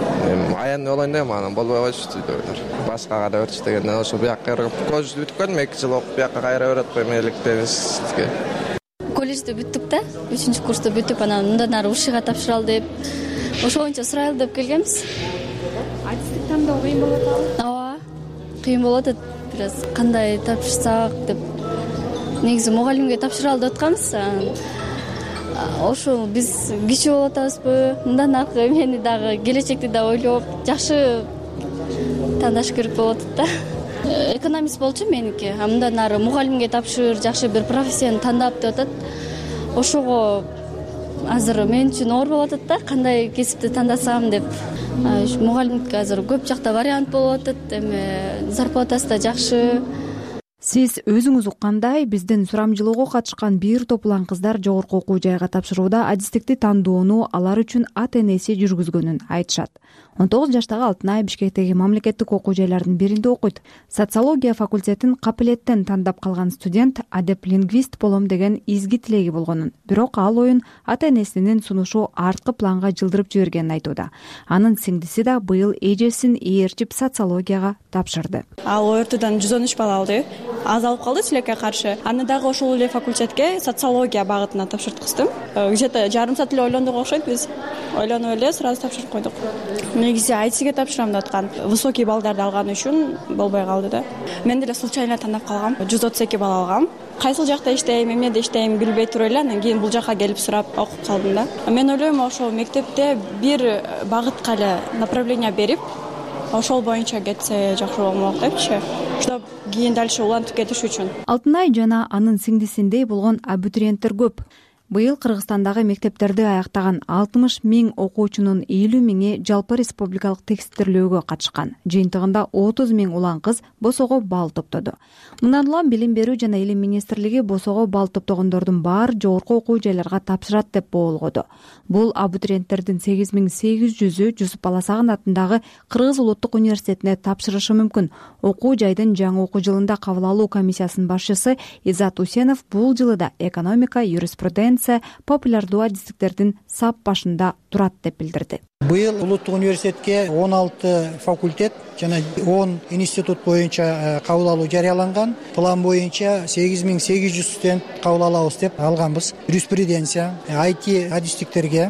Speaker 17: Аянды ойлойм да, мага болбой койчу дейлер. Башкага да өрчү дегенден ошо бияка колледжди бүтүп көрдүм, эки жыл окуп бияка кайра берет койм электебизге.
Speaker 19: Колледжди бүттүк да, үчүнчү курсту бүтүп, анан мындан ары ушига тапшыра ал деп, ошо боюнча сурай ал деп келгенбиз.
Speaker 15: Адистик тандоо кыйын болот атабы?
Speaker 19: Ооба, кыйын болот атат. Бираз кандай тапшырсак деп. Негизи мугалимге тапшыра ал деп атканбыз. Ошо биз кичи болуп атабызбы? Мындан ары мени дагы келечекти да ойлоп, жакшы тандаш керек болуп атат да. Экономист болчу меники. А мындан ары мугалимге тапшыр, жакшы бир профессияны тандап деп атат. Ошого азыр мен үчүн оор болуп атат да, кандай кесипти тандасам деп. Мугалимдикке азыр көп жакта вариант болуп атат, эми зарплатасы да жакшы.
Speaker 15: Сиз өзүңүз уккандай, биздин сурамжылоого катышкан бир топ улан кыздар жогорку окуу жайга тапшырууда адистикти тандоону алар үчүн ата-энеси жүргүзгөнүн айтышат. он тогуз жаштагы Алтынай Бишкектеги мамлекеттик окуу жайлардын биринде окуйт. Социология факультетин капилеттен тандап калган студент адеп-лингвист болом деген изги тилеги болгонун, бирок ал оюн ата-энесинин сунушу арткы планга жылдырып жибергенин айтууда. Анын сиңдиси да быйыл эжесин ээрчип социологияга тапшырды.
Speaker 20: Ал ортодон жүз он үч балл алды. Аз алып калды тилекке каршы. Аны дагы ошол эле факультетке социология багытына тапшырткыздым. Где-то жарым саат эле ойлондук окшойт биз. Ойлонуп эле сразу тапшырып койдук. Негизи айтсиге тапшырам деп аткан. Высокий баллдарды алган үчүн болбой калды да. Мен деле случайно тандап калгам. жүз отуз эки балл алгам. Кайсыл жакта иштейм, эмнеде иштейм билбей туруп эле анан кийин бул жакка келип сурап окуп калдым да. Мен ойлойм, ошол мектепте бир багытка эле направление берип, ошол боюнча кетсе жакшы болмок депчи, чтоб кийин дальше улантып кетиш үчүн.
Speaker 15: Алтынай жана анын сиңдисиндей болгон абитуриенттер көп. Быйыл Кыргызстандагы мектептерди аяктаган алтымыш миң окуучунун элүү миңи жалпы республикалык текстирлөөгө катышкан. Жыйынтыгында отуз миң улан кыз босого балл топтоду. Мындан улам Билим берүү жана Илим министрлиги босого балл топтогондордун баары жогорку окуу жайларга тапшырат деп боолгоду. Бул абитуриенттердин сегиз миң сегиз жүзү Жусуп Баласагын атындагы Кыргыз улуттук университетине тапшырышы мүмкүн. Окуу жайдын жаңы окуу жылында кабыл алуу комиссиясынын башчысы Изат Усенов бул жылы да экономика, юриспруденция, популярдуу адистиктердин сап башында турат деп билдирди.
Speaker 21: Быйыл улуттук университетке он алты факультет жана он институт боюнча кабыл алуу жарыяланган. План боюнча сегиз миң сегиз жүз студент кабыл алабыз деп алганбыз. Юриспруденция, ай ти адистиктерге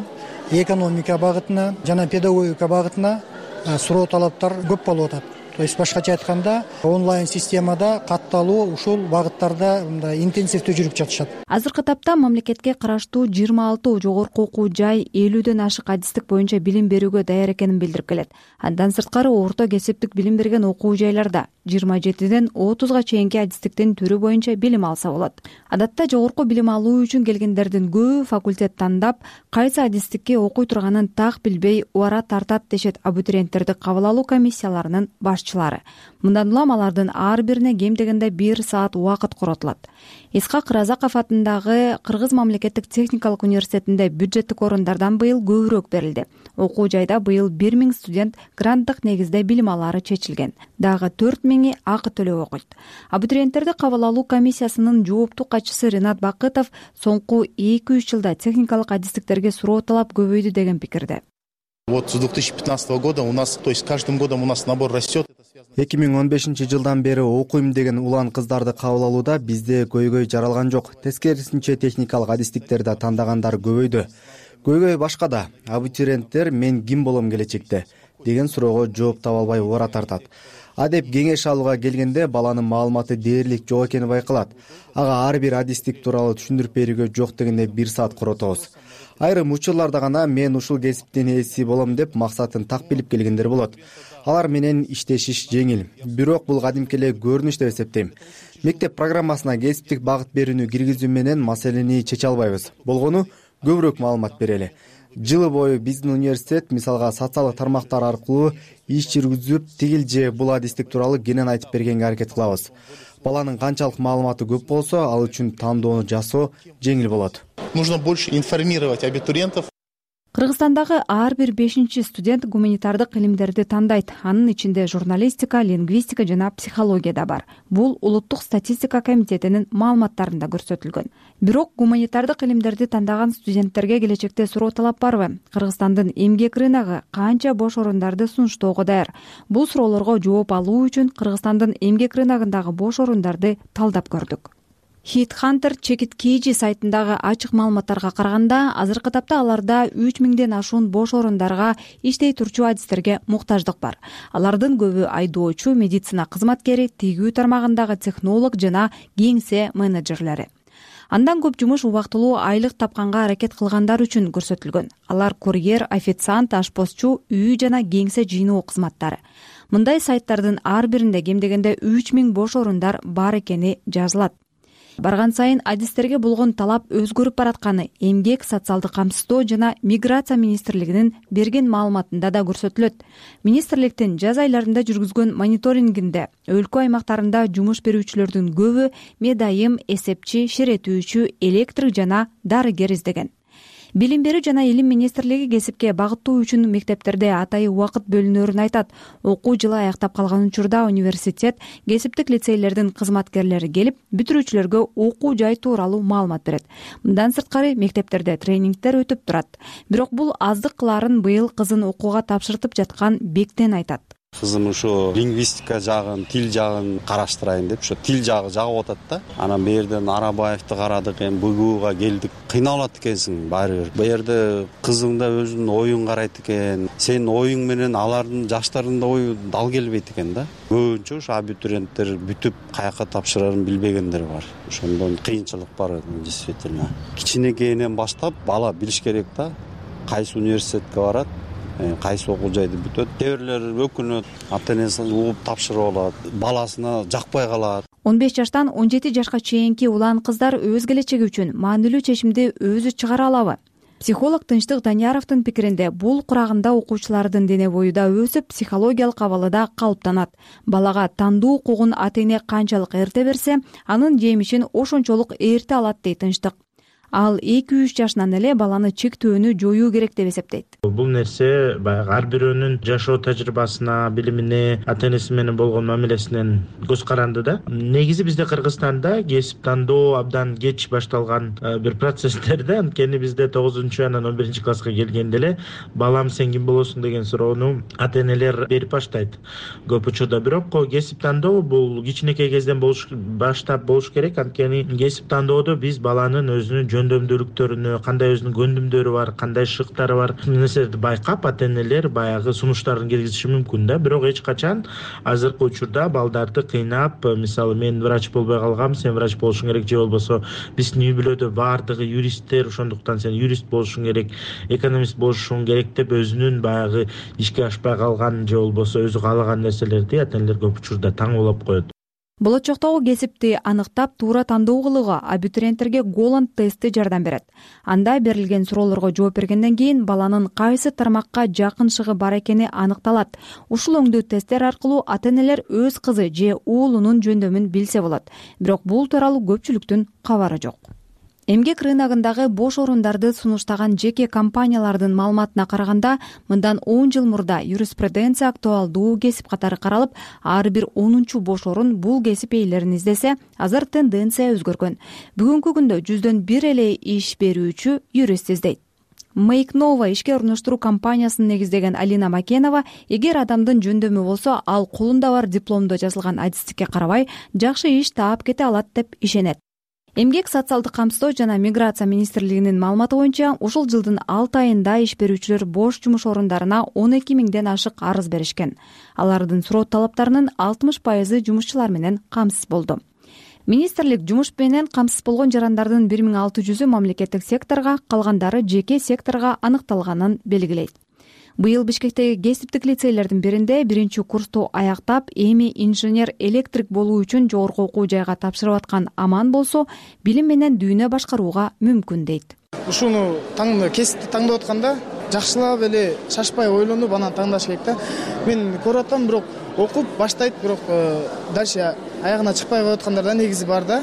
Speaker 21: экономика багытына жана педагогика багытына суроо талаптар көп болуп атат. То есть башкача айтканда онлайн системада катталуу ушул багыттарда мындай интенсивдүү жүрүп жатышат.
Speaker 15: Азыркы тапта мамлекетке караштуу жыйырма алты жогорку окуу жай элүүдөн ашык адистик боюнча билим берүүгө даяр экенин билдирип келет. Андан сырткары орто кесиптик билим берген окуу жайларда жыйырма жетиден отузга чейинки адистиктин түрү боюнча билим алса болот. Адатта жогорку билим алуу үчүн келгендердин көбү факультет тандап, кайсы адистикке окуй турганын так билбей убара тартат дешет абитуриенттерди кабыл алуу комиссияларынын башчылары. Мындан улам алардын ар бирине кем дегенде бир саат убакыт коротулат. Исхак Разаков атындагы Кыргыз мамлекеттик техникалык университетинде бюджеттик орундардан быйыл көбүрөөк берилди. Окуу жайда быйыл бир миң студент гранттык негизде билим алаары чечилген. Дагы төрт миңи акы төлөп окуйт. Абитуриенттерди кабыл алуу комиссиясынын жооптуу катчысы Ринат Бакытов соңку эки үч жылда техникалык адистиктерге суроо талап көбөйдү деген пикирде.
Speaker 1: Вот с две тысячи пятнадцатого года у нас, то есть каждым годом у нас набор растет.
Speaker 12: эки миң он бешинчи жылдан бери окуйм деген улан кыздарды кабыл алууда бизде көйгөй жаралган жок. Тескерисинче техникалык адистиктерди тандагандар көбөйдү. Көйгөй башкада. Абитуриенттер мен ким болом келечекте деген суроого жооп таба албай убара тартат. А деп кеңеш алууга келгенде баланын маалыматы дээрлик жок экени байкалат. Ага ар бир адистик тууралуу түшүндүрүп берүүгө жок дегенде бир саат коротобуз. Айрым учурларда гана мен ушул кесиптин ээси болом деп максатын так билип келгендер болот. Алар менен иштешиш жеңил. Бирок бул кадимки эле көрүнүш деп эсептейм. Мектеп программасына кесиптик багыт берүүнү киргизүү менен маселени чече албайбыз. Болгону көбүрөөк маалымат берели. Жылы бою биздин университет мисалга социалдык тармактар аркылуу иш жүргүзүп, тигил же бул адистик тууралуу кенен айтып бергенге аракет кылабыз. Баланын канчалык маалыматы көп болсо, ал үчүн тандоону жасоо жеңил болот.
Speaker 1: Нужно больше информировать абитуриентов.
Speaker 15: Кыргызстандагы ар бир бешинчи студент гуманитардык илимдерди тандайт. Анын ичинде журналистика, лингвистика жана психология да бар. Бул Улуттук статистика комитетинин маалыматтарында көрсөтүлгөн. Бирок гуманитардык илимдерди тандаган студенттерге келечекте суроо талап барбы? Кыргызстандын эмгек рыногу канча бош орундарды сунуштоого даяр? Бул суроолорго жооп алуу үчүн Кыргызстандын эмгек рыногундагы бош орундарды талдап көрдүк. Headhunter Чекит Кейжи сайтындагы ачык маалыматтарга караганда, азыркы тапта аларда үч миңден ашуун бош орундарга иштей турчу адистерге муктаждык бар. Алардын көбү айдоочу, медицина кызматкери, тигүү тармагындагы технолог жана кеңсе менеджерлери. Андан көп жумуш убактылуу айлык тапканга аракет кылгандар үчүн көрсөтүлгөн. Алар курьер, официант, ашпозчу, үй жана кеңсе жыйноо кызматтары. Мындай сайттардын ар биринде кем дегенде үч миң бош орундар бар экени жазылат. Барган сайын адистерге болгон талап өзгөрүп баратканы эмгек, социалдык камсыздоо жана миграция министрлигинин берген маалыматында да көрсөтүлөт. Министрликтин жаз айларында жүргүзгөн мониторингинде өлкө аймактарында жумуш берүүчүлөрдүн көбү медайым, эсепчи, ширетүүчү, электрик жана дарыгер издеген. Билим берүү жана илим министрлиги кесипке багыттоо үчүн мектептерде атайы убакыт бөлүнөрүн айтат. Окуу жылы аяктап калган учурда университет кесиптик лицейлердин кызматкерлери келип, бүтүрүүчүлөргө окуу жай тууралуу маалымат берет. Мындан сырткары мектептерде тренингдер өтүп турат. Бирок бул аздык кыларын быйыл кызын окууга тапшыртып жаткан Бектен айтат.
Speaker 22: Кызым ушо лингвистика жагын, тил жагын караштырайын деп, ошо тил жагы жагып атат да. Анан бу жерден Арабаевди карадык, эми БГУга келдик. Кыйналат экенсиң баары бир. Бу жерде кызың да өзүнүн оюн карайт экен. Сенин оюң менен алардын жаштардын да ою дал келбейт экен да. Көбүнчө ошо абитуриенттер бүтүп каяка тапшырарын билбегендер бар. Ошондон кыйынчылык бар действительно. Кичинекейинен баштап бала билиш керек да. Кайсы университетке барат, кайсы окуу жайды бүтөт. Кээ бирлер өкүнөт, ата энеси угуп тапшырып алат, баласына жакпай калат.
Speaker 15: он беш жаштан он жети жашка чейинки улан кыздар өз келечеги үчүн маанилүү чечимди өзү чыгара алабы? Психолог Тынчтык Данияровдун пикиринде бул курагында окуучулардын дене бою да өсүп, психологиялык абалы да калыптанат. Балага тандоо укугун ата эне канчалык эрте берсе, анын жемишин ошончолук эрте алат дейт Тынчтык. Ал эки үч жашынан эле баланы чектөөнү жоюу керек деп эсептейт.
Speaker 23: Бул нерсе баягы ар бирөөнүн жашоо тажрыйбасына, билимине, ата энеси менен болгон мамилесинен көз каранды да. Негизи бизде Кыргызстанда кесип тандоо абдан кеч башталган бир процесстер да. Анткени бизде тогузунчу анан он биринчи класска келгенде эле балам сен ким болосуң деген суроону ата энелер берип баштайт көп учурда. Бирок кесип тандоо бул кичинекей кезден болуш баштап болуш керек. Анткени кесип тандоодо биз баланын өзүнүн жөн жөндөмдүүлүктөрүнө, кандай өзүнүн көндүмдөрү бар, кандай шыктары бар, ушул нерселерди байкап ата энелер баягы сунуштарын киргизиши мүмкүн да. Бирок эч качан азыркы учурда балдарды кыйнап, мисалы мен врач болбой калгам, сен врач болушуң керек, же болбосо биздин үй бүлөдө баардыгы юристтер, ошондуктан сен юрист болушуң керек, экономист болушуң керек деп өзүнүн баягы ишке ашпай калган же болбосо өзү каалаган нерселерди ата энелер көп учурда таңуулап коет.
Speaker 15: Болочоктогу кесипти аныктап туура тандоо кылууга абитуриенттерге Голланд тести жардам берет. Анда берилген суроолорго жооп бергенден кийин баланын кайсы тармакка жакынчыгы бар экени аныкталат. Ушул өңдүү тесттер аркылуу ата энелер өз кызы же уулунун жөндөмүн билсе болот. Бирок бул тууралуу көпчүлүктүн кабары жок. Эмгек рыногундагы бош орундарды сунуштаган жеке компаниялардын маалыматына караганда, мындан он жыл мурда юриспруденция актуалдуу кесип катары каралып, ар бир онунчу бош орун бул кесип ээлерин издесе, азыр тенденция өзгөргөн. Бүгүнкү күндө жүздөн бир эле иш берүүчү юрист издейт. Мейкнова ишке орноштуруу компаниясын негиздеген Алина Макенова, эгер адамдын жөндөмү болсо, ал колунда бар дипломдо жазылган адистикке карабай, жакшы иш таап кете алат деп ишенет. Эмгек социалдык камсыздоо жана миграция министрлигинин маалыматы боюнча, ушул жылдын алты айында иш берүүчүлөр бош жумуш орундарына он эки миңден ашык арыз беришкен. Алардын суроо талаптарынын алтымыш пайызы жумушчулар менен камсыз болду. Министрлик жумуш менен камсыз болгон жарандардын бир миң алты жүзү мамлекеттик секторго, калгандары жеке секторго аныкталганын белгилейт. Быйыл Бишкектеги кесиптик лицейлердин биринде биринчи курсту аяктап, эми инженер электрик болуу үчүн жогорку окуу жайга тапшырып аткан Аман болсо, билим менен дүйнө башкарууга мүмкүн дейт.
Speaker 6: Ушуну таңды кесипти таңдап атканда жакшылап эле шашпай ойлонуп анан таңдаш керек да. Мен көрүп атам, бирок окуп баштайт, бирок дальше аягына чыкпай коюп аткандар да негизи бар да.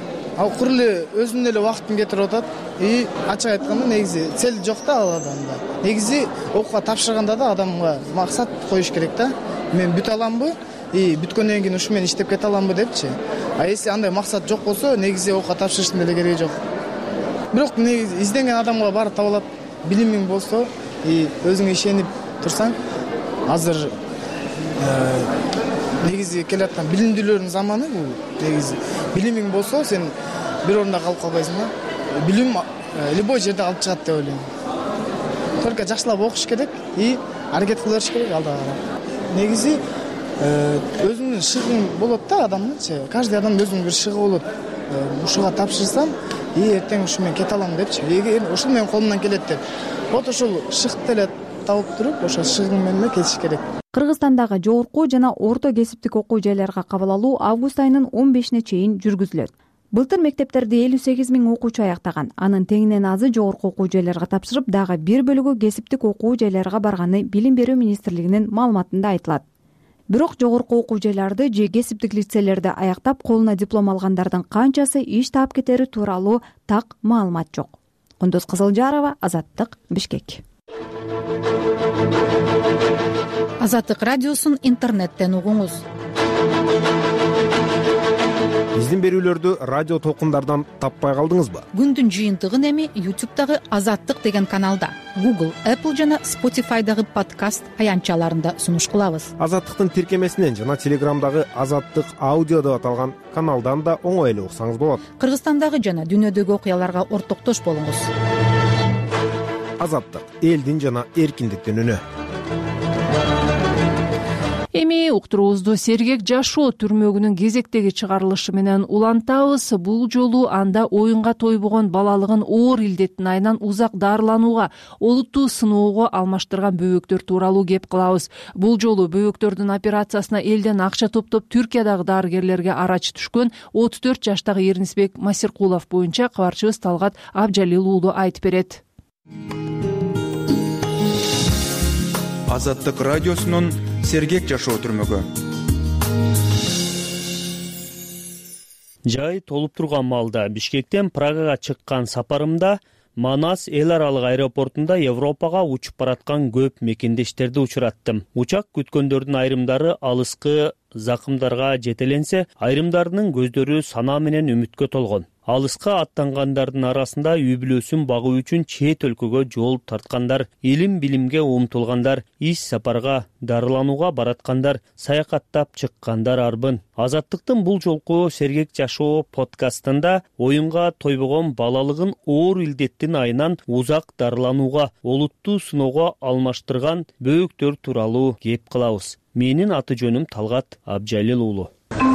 Speaker 6: Ал кур эле өзүнүн эле убактын кетирип атат. И ачык айтканда негизи цель жок да ал адамда. Негизи окууга тапшырганда да адамга максат коюш керек да. Мен бүтө аламбы? И бүткөндөн кийин ушу менен иштеп кете аламбы депчи. А если андай максат жок болсо, негизи окууга тапшырыштын деле кереги жок. Бирок негизи изденген адамга баары табылат. Билимиң болсо, и өзүңө ишенип турсаң, азыр негизи келаткан билимдүүлөрдүн заманы бул. Негизи билимиң болсо, сен бир орунда калып калбайсың да. Билим любой жерде алып чыгат деп ойлойм. Только жакшылап окуш керек и аракет кыла бериш керек алдыга карап. Негизи өзүнүн шыгың болот да адамдынчы. Каждый адам өзүнүн бир шыгы болот. Ушуга тапшырсам, и эртең ушу менен кете алам депчи. Эгер ушул менен колумдан келет деп. Вот ушул шыгты эле табып туруп, ошо шыгың менен эле кетиш керек.
Speaker 15: Кыргызстандагы жогорку жана орто кесиптик окуу жайларга кабыл алуу август айынын он бешине чейин жүргүзүлөт. Былтыр мектептерди элүү сегиз миң окуучу аяктаган. Анын теңинен азы жогорку окуу жайларга тапшырып, дагы бир бөлүгү кесиптик окуу жайларга барганы Билим берүү министрлигинин маалыматында айтылат. Бирок жогорку окуу жайларды же кесиптик лицейлерди аяктап, колуна диплом алгандардын канчасы иш таап кетери тууралуу так маалымат жок. Кундуз Кызылжарова, Азаттык, Бишкек.
Speaker 7: Азаттык радиосун интернеттен угуңуз.
Speaker 8: Биздин берүүлөрдү радио толкундардан таппай калдыңызбы?
Speaker 7: Күндүн жыйынтыгын эми YouTube'дагы Азаттык деген каналда, Google, Apple жана Spotify'дагы подкаст аянтчаларында сунуш кылабыз.
Speaker 8: Азаттыктын тиркемесинен жана Телеграмдагы Азаттык аудио деп аталган каналдан да оңой эле уксаңыз болот.
Speaker 7: Кыргызстандагы жана дүйнөдөгү окуяларга ортоктош болуңуз.
Speaker 8: Азаттык — элдин жана эркиндиктин үнү.
Speaker 2: Эми уктуруубузду Сергек жашоо түрмөгүнүн кезектеги чыгарылышы менен улантабыз. Бул жолу анда оюнга тойбогон балалыгын оор илдеттин айынан узак дарыланууга, олуттуу сыноого алмаштырган бөбөктөр тууралуу кеп кылабыз. Бул жолу бөбөктөрдүн операциясына элден акча топтоп Түркиядагы дарыгерлерге арач түшкөн отуз төрт жаштагы Эрнисбек Масиркулов боюнча кабарчыбыз Талгат Абжалил уулу айтып берет.
Speaker 24: Азаттык радиосунун Сергек жашоо түрмөгү.
Speaker 13: Жай толуп турган маалда Бишкектен Прагага чыккан сапарымда Манас эл аралык аэропортунда Европага учуп бараткан көп мекендештерди учураттым. Учак күткөндөрдүн айрымдары алыскы закымдарга жетеленсе, айрымдарынын көздөрү санаа менен үмүткө толгон. Алыска аттангандардын арасында үй бүлөсүн багуу үчүн чет өлкөгө жол тарткандар, илим билимге умтулгандар, иш сапарга, дарыланууга бараткандар, саякаттап чыккандар арбын. Азаттыктын бул жолку Сергек жашоо подкастында оюнга тойбогон балалыгын оор илдеттин айынан узак дарыланууга, олуттуу сыноого алмаштырган бөөктөр тууралуу кеп кылабыз. Менин аты жөнүм Талгат Абжалил уулу.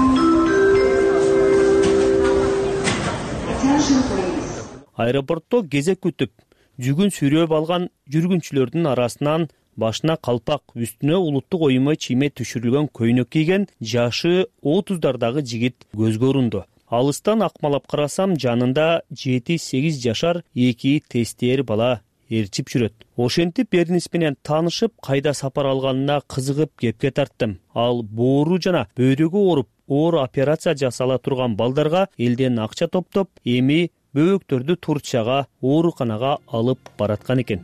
Speaker 13: Аэропортто кезек күтүп, жүгүн сүйрөп алган жүргүнчүлөрдүн арасынан башына калпак, үстүнө улуттук оюму чийме түшүрүлгөн көйнөк кийген жашы отуздардагы жигит көзгө урунду. Алыстан акмалап карасам, жанында жети сегиз жашар эки тестер бала ээрчип жүрөт. Ошентип Эрнис менен таанышып, кайда сапар алганына кызыгып кепке тарттым. Ал боору жана бөйрөгү ооруп, оор операция жасала турган балдарга элден акча топтоп, эми бөөктөрдү Турцияга, ооруканага алып бараткан экен.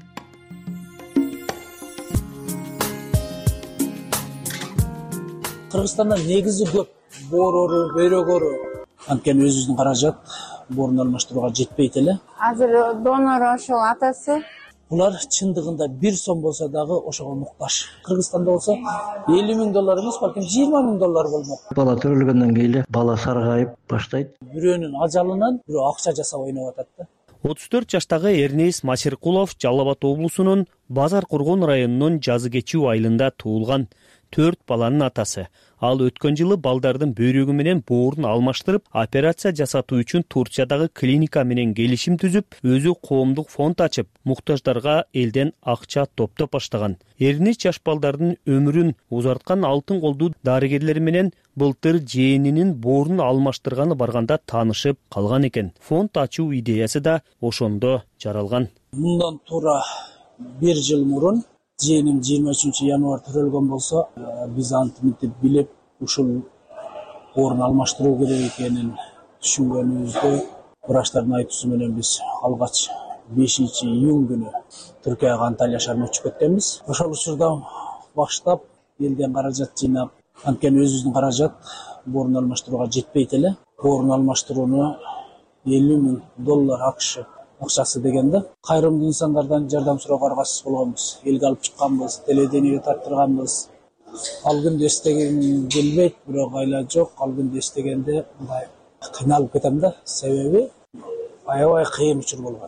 Speaker 3: Кыргызстанда негизи көп боор оору, бөйрөк оору. Анткени өзүбүздүн каражат боорун алмаштырууга жетпейт эле.
Speaker 9: Азыр донор ошол атасы.
Speaker 3: Булар чындыгында бир сом болсо дагы ошого муктаж. Кыргызстанда болсо элүү миң доллар эмес, балким жыйырма миң доллар болмок.
Speaker 10: Бала төрөлгөндөн кийин бала саргайып баштайт.
Speaker 3: Бирөөнүн ажалынан бирөө акча жасап ойноп атат да.
Speaker 13: отуз төрт жаштагы Эрнис Масиркулов Жалал Абад облусунун Базар Кургон районунун Жазы Кечүү айылында туулган төрт баланын атасы. Ал өткөн жылы балдардын бөйрөгү менен боорун алмаштырып, операция жасатуу үчүн Турциядагы клиника менен келишим түзүп, өзү коомдук фонд ачып, муктаждарга элден акча топтоп баштаган. Эрнис жаш балдардын өмүрүн узарткан алтын колдуу дарыгерлер менен былтыр жээнинин боорун алмаштырганы барганда таанышып калган экен. Фонд ачуу идеясы да ошондо жаралган.
Speaker 3: Мындан туура бир жыл мурун жээним жыйырма үчүнчү январь төрөлгөн болсо, биз антиминтип билип, ушул боорун алмаштыруу керек экенин түшүнгөнүбүздө, врачтардын айтуусу менен биз алгач бешинчи июнь күнү Түркияга Анталия шаарына учуп кеткенбиз. Ошол учурдан баштап элден каражат жыйнап, анткени өзүбүздүн каражат боорун алмаштырууга жетпейт эле. Боорун алмаштырууну элүү миң доллар акш акчасы дегенде, кайрымдуу инсандардан жардам суроого аргасыз болгонбуз. Элге алып чыкканбыз, телевидениеге тарттырганбыз. Ал күндү эстегим келбейт, бирок айла жок. Ал күндү эстегенде мындай кыйналып кетем да, себеби аябай кыйын учур болгон.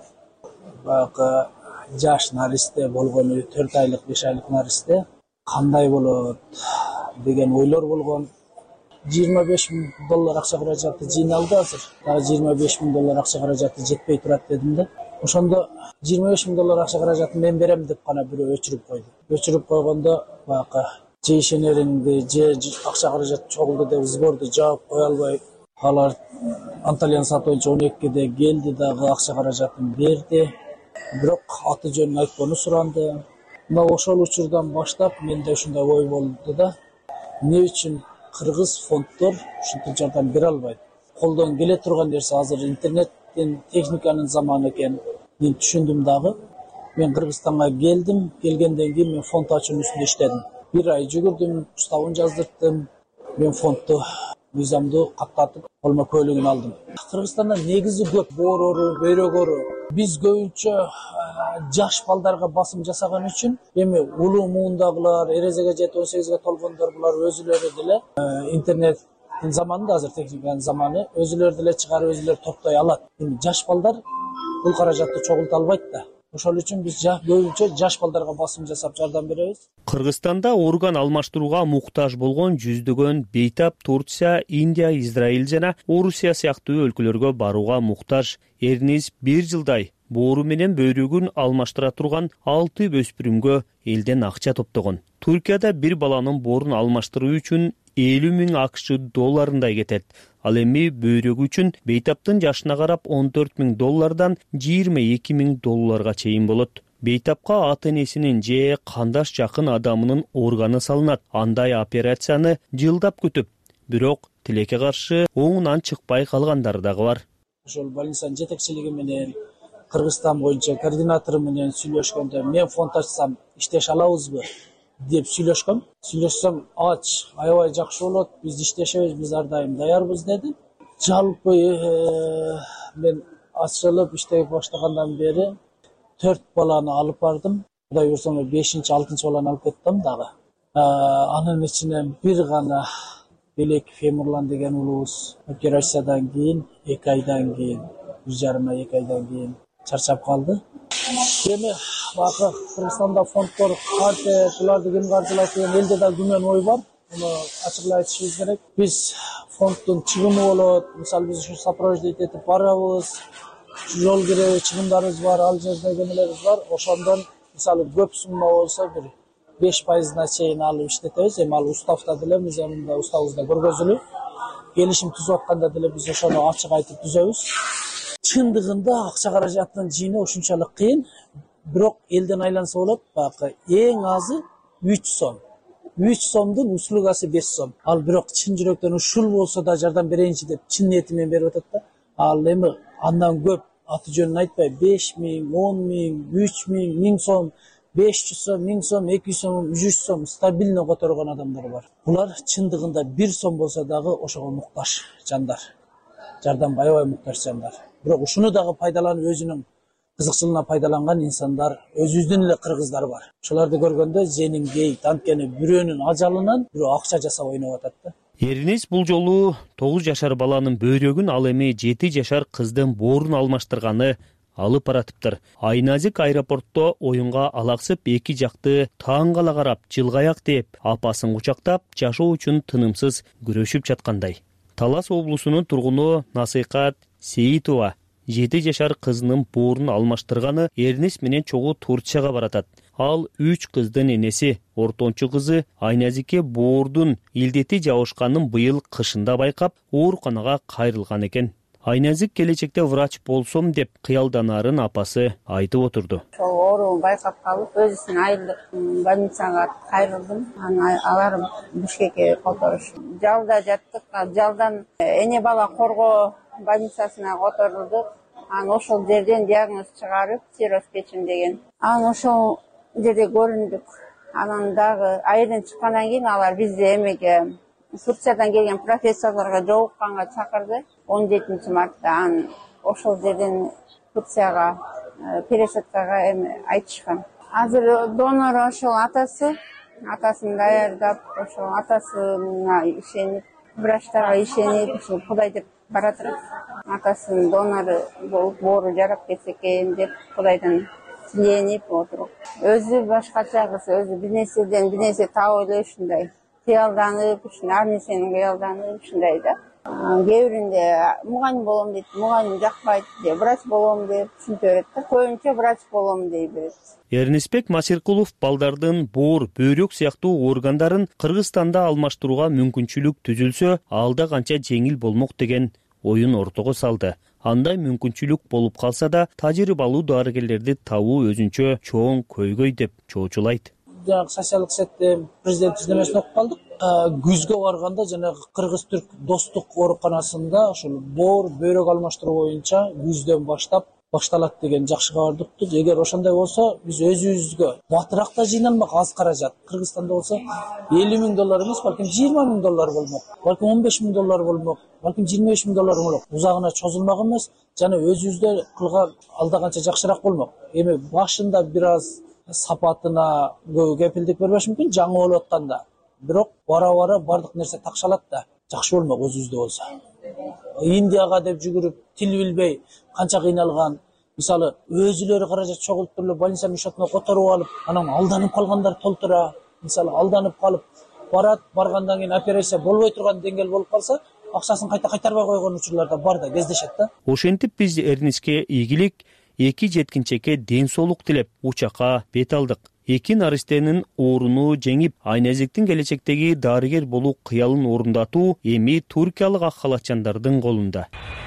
Speaker 3: Баягы жаш наристе болгону, төрт айлык, беш айлык наристе кандай болот деген ойлор болгон. жыйырма беш миң доллар акча каражаты жыйналды азыр. Дагы жыйырма беш миң доллар акча каражаты жетпей турат дедим да. Ошондо жыйырма беш миң доллар акча каражатын мен берем деп гана бирөө өчүрүп койду. Өчүрүп койгондо баягы же ишенериңди, же акча каражат чогулду деп сборду жаап кое албай, алар Анталияны сатып он экиде келди, дагы акча каражатын берди. Бирок аты жөнүн айтпоону суранды. Мына ошол учурдан баштап менде ушундай ой болду да. Эмне үчүн кыргыз фонддор ушинтип жардам бере албайт? Колдон келе турган нерсе азыр интернеттин, техниканын заманы экен. Мен түшүндүм дагы. Мен Кыргызстанга келдим, келгенден кийин мен фонд ачуунун үстүндө иштедим. Бир ай жүгүрдүм, уставын жаздырттым. Мен фондду мыйзамдуу каттатып, колмо көйлөгүн алдым. Кыргызстанда негизи көп боор оору, бөйрөк оору. Биз көбүнчө жаш балдарга басым жасаган үчүн эми улуу муундагылар, эрезеге жетип он сегизге толгондор булар өзүлөрү деле интернеттин заманында, азыр техниканын заманы, өзүлөрү деле чыгарып, өзүлөрү топтой алат. Эми жаш балдар бул каражатты чогулта албайт да. Ошол үчүн биз көбүнчө жаш балдарга басым жасап жардам беребиз.
Speaker 13: Кыргызстанда орган алмаштырууга муктаж болгон жүздөгөн бейтап Турция, Индия, Израиль жана Орусия сыяктуу өлкөлөргө барууга муктаж. Эрнис бир жылдай боору менен бөйрөгүн алмаштыра турган алты өспүрүмгө элден акча топтогон. Туркияда бир баланын боорун алмаштыруу үчүн элүү миң акш долларындай кетет. Ал эми бөйрөгү үчүн бейтаптын жашына карап он төрт миң доллардан жыйырма эки миң долларга чейин болот. Бейтапка ата энесинин же кандаш жакын адамынын органы салынат. Андай операцияны жылдап күтүп, бирок тилекке каршы оңунан чыкпай калгандары дагы бар.
Speaker 3: Ошол больницанын жетекчилиги менен, Кыргызстан боюнча координатору менен сүйлөшкөндө, мен фонд ачсам иштеше алабызбы деп сүйлөшкөм. Сүйлөшсөм, ач, аябай жакшы болот, биз иштешебиз, биз ар дайым даярбыз деди. жалпы мен ачылып иштей баштагандан бери төрт баланы алып бардым. Кудай буйрса бешинчи алтынчы баланы алып кеттим дагы. Анын ичинен бир гана Белек Фемурлан деген улубуз операциядан кийин эки айдан кийин, бир жарым ай эки айдан кийин чарчап калды. Эми бакы Кыргызстанда фонддор партия буларды ким каржылайт деген элде да күмөн ой бар. Муну ачык айтышыбыз керек. Биз фонддун чыгымы болот. Мисалы биз ушу сопровождать этип барабыз. Жол кире чыгымдарыбыз бар, ал жерде кемелерибиз бар. Ошондон мисалы көп сумма болсо бир беш пайызына чейин алып иштетебиз. Эми ал уставда деле биз мында уставыбызда көргөзүлүп, келишим түзүп атканда деле биз ошону ачык айтып түзөбүз. Чындыгында акча каражаттын жыйыны ушунчалык кыйын. Бирок элден айланса болот. Бакы эң азы үч сом. үч сомдун услугасы беш сом. Ал бирок чын жүрөктөн ушул болсо да жардам берейинчи деп чын ниети менен берип атат да. Ал эми андан көп аты жөнүн айтпай беш миң, он миң, үч миң, миң сом, беш жүз сом, миң сом, эки жүз сом, жүз сом стабилдүү которгон адамдар бар. Булар чындыгында бир сом болсо дагы ошого муктаж жандар. Жардамга аябай муктаж жандар. Бирок ушуну дагы пайдаланып өзүнүн кызыкчылыгына пайдаланган инсандар, өзүбүздүн эле кыргыздар бар. Ошолорду көргөндө женимгей, анткени бирөөнүн ажалынан бирөө акча жасап ойноп атат да.
Speaker 13: Эринес бул жолу тогуз жашар баланын бөйрөгүн, ал эми жети жашар кыздын боорун алмаштырганы алып баратыптыр. Айназик аэропортто оюнга алаксып эки жакты таң кала карап, жылгаяк деп, апасын кучактап, жашоо үчүн тынымсыз күрөшүп жаткандай. Талас облусунун тургуну Насыйкат Сейитова жети жашар кызынын боорун алмаштырганы Эринес менен чогуу Турцияга баратат. Ал үч кыздын энеси, ортончу кызы Айназикке боордун илдети жабышканын быйыл кышында байкап, ооруканага кайрылган экен. Айназик келечекте врач болсом деп кыялданарын апасы айтып отурду.
Speaker 9: Ошол ооруун байкап калып, өзүсүн айылдык больницага кайрылдым. Аны алар Бишкекке которуш. Жалда жаттык, жалдан эне бала коргоо больницасына которулдук. Анан ошол жерден диагноз чыгарып, цирроз печени деген. Анан ошол жерде көрүндүк. Анан дагы айылдан чыккандан кийин алар бизди эмеге Турциядан келген профессорлорго жолукканга чакырды. он жетинчи мартта анан ошол жерден Турцияга пересадкага эми айтышкан. Азыр донор ошол атасы, атасын даярдап, ошол атасына ишенип, врачтарга ишенип, ушул Кудай деп баратыр. Атасынын донору болуп, боору жарап кетсе экен деп Кудайдан тиленип отуруп. Өзү башкача кыз, өзү бир нерседен бир нерсе таап ойлой ушундай. Кыялданып, ушундай ар нерсени кыялданып ушундай да. Кээ биринде мугалим болом дейт, мугалим жакпайт деп, врач болом деп түшүнтүп берет да. Көбүнчө врач болом дей берет.
Speaker 13: Эрнисбек Масиркулов балдардын боор, бөйрөк сыяктуу органдарын Кыргызстанда алмаштырууга мүмкүнчүлүк түзүлсө, алда канча жеңил болмок деген оюн ортого салды. Андай мүмкүнчүлүк болуп калса да, тажрыйбалуу дарыгерлерди табуу өзүнчө чоң көйгөй деп чоочулайт.
Speaker 3: Жанагы социалдык сеттин президент түзмөсүн окуп калдык. Күзгө барганда жанагы Кыргыз-Түрк достук ооруканасында ошол боор, бөйрөк алмаштыруу боюнча күздөн баштап башталат деген жакшы кабарды уктук. Эгер ошондой болсо, биз өзүбүзгө батыраак да жыйнанмак, аз каражат. Кыргызстанда болсо элүү миң доллар эмес, балким жыйырма миң доллар болмок. Балким он беш миң доллар болмок. Балким жыйырма беш миң доллар болмок. Узагына чозулмак эмес, жана өзүбүздө кылган алда канча жакшыраак болмок. Эми башында бир аз сапатына кепилдик бербеш мүмкүн, жаңы болуп атканда. Бирок бара-бара бардык нерсе такшалат да, жакшы болмок өзүбүздө болсо. Индияга деп жүгүрүп, тил билбей канча кыйналган, мисалы өзүлөрү каражат чогултуп эле больницанын счетуна которуп алып, анан алданып калгандар толтура. Мисалы алданып калып барат, баргандан кийин операция болбой турган деңгээл болуп калса, акчасын кайта кайтарбай койгон учурлар да бар да, кездешет да.
Speaker 13: Ошентип биз Эрниске ийгилик, эки жеткинчекке ден соолук тилеп учакка бет алдык. Эки наристенин ооруну жеңип, Айназиктин келечектеги дарыгер болуу кыялын орундатуу эми туркиялык ак халатчандардын колунда.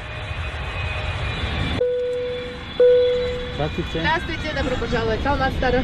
Speaker 4: Здравствуйте, добро пожаловать. А у нас старых.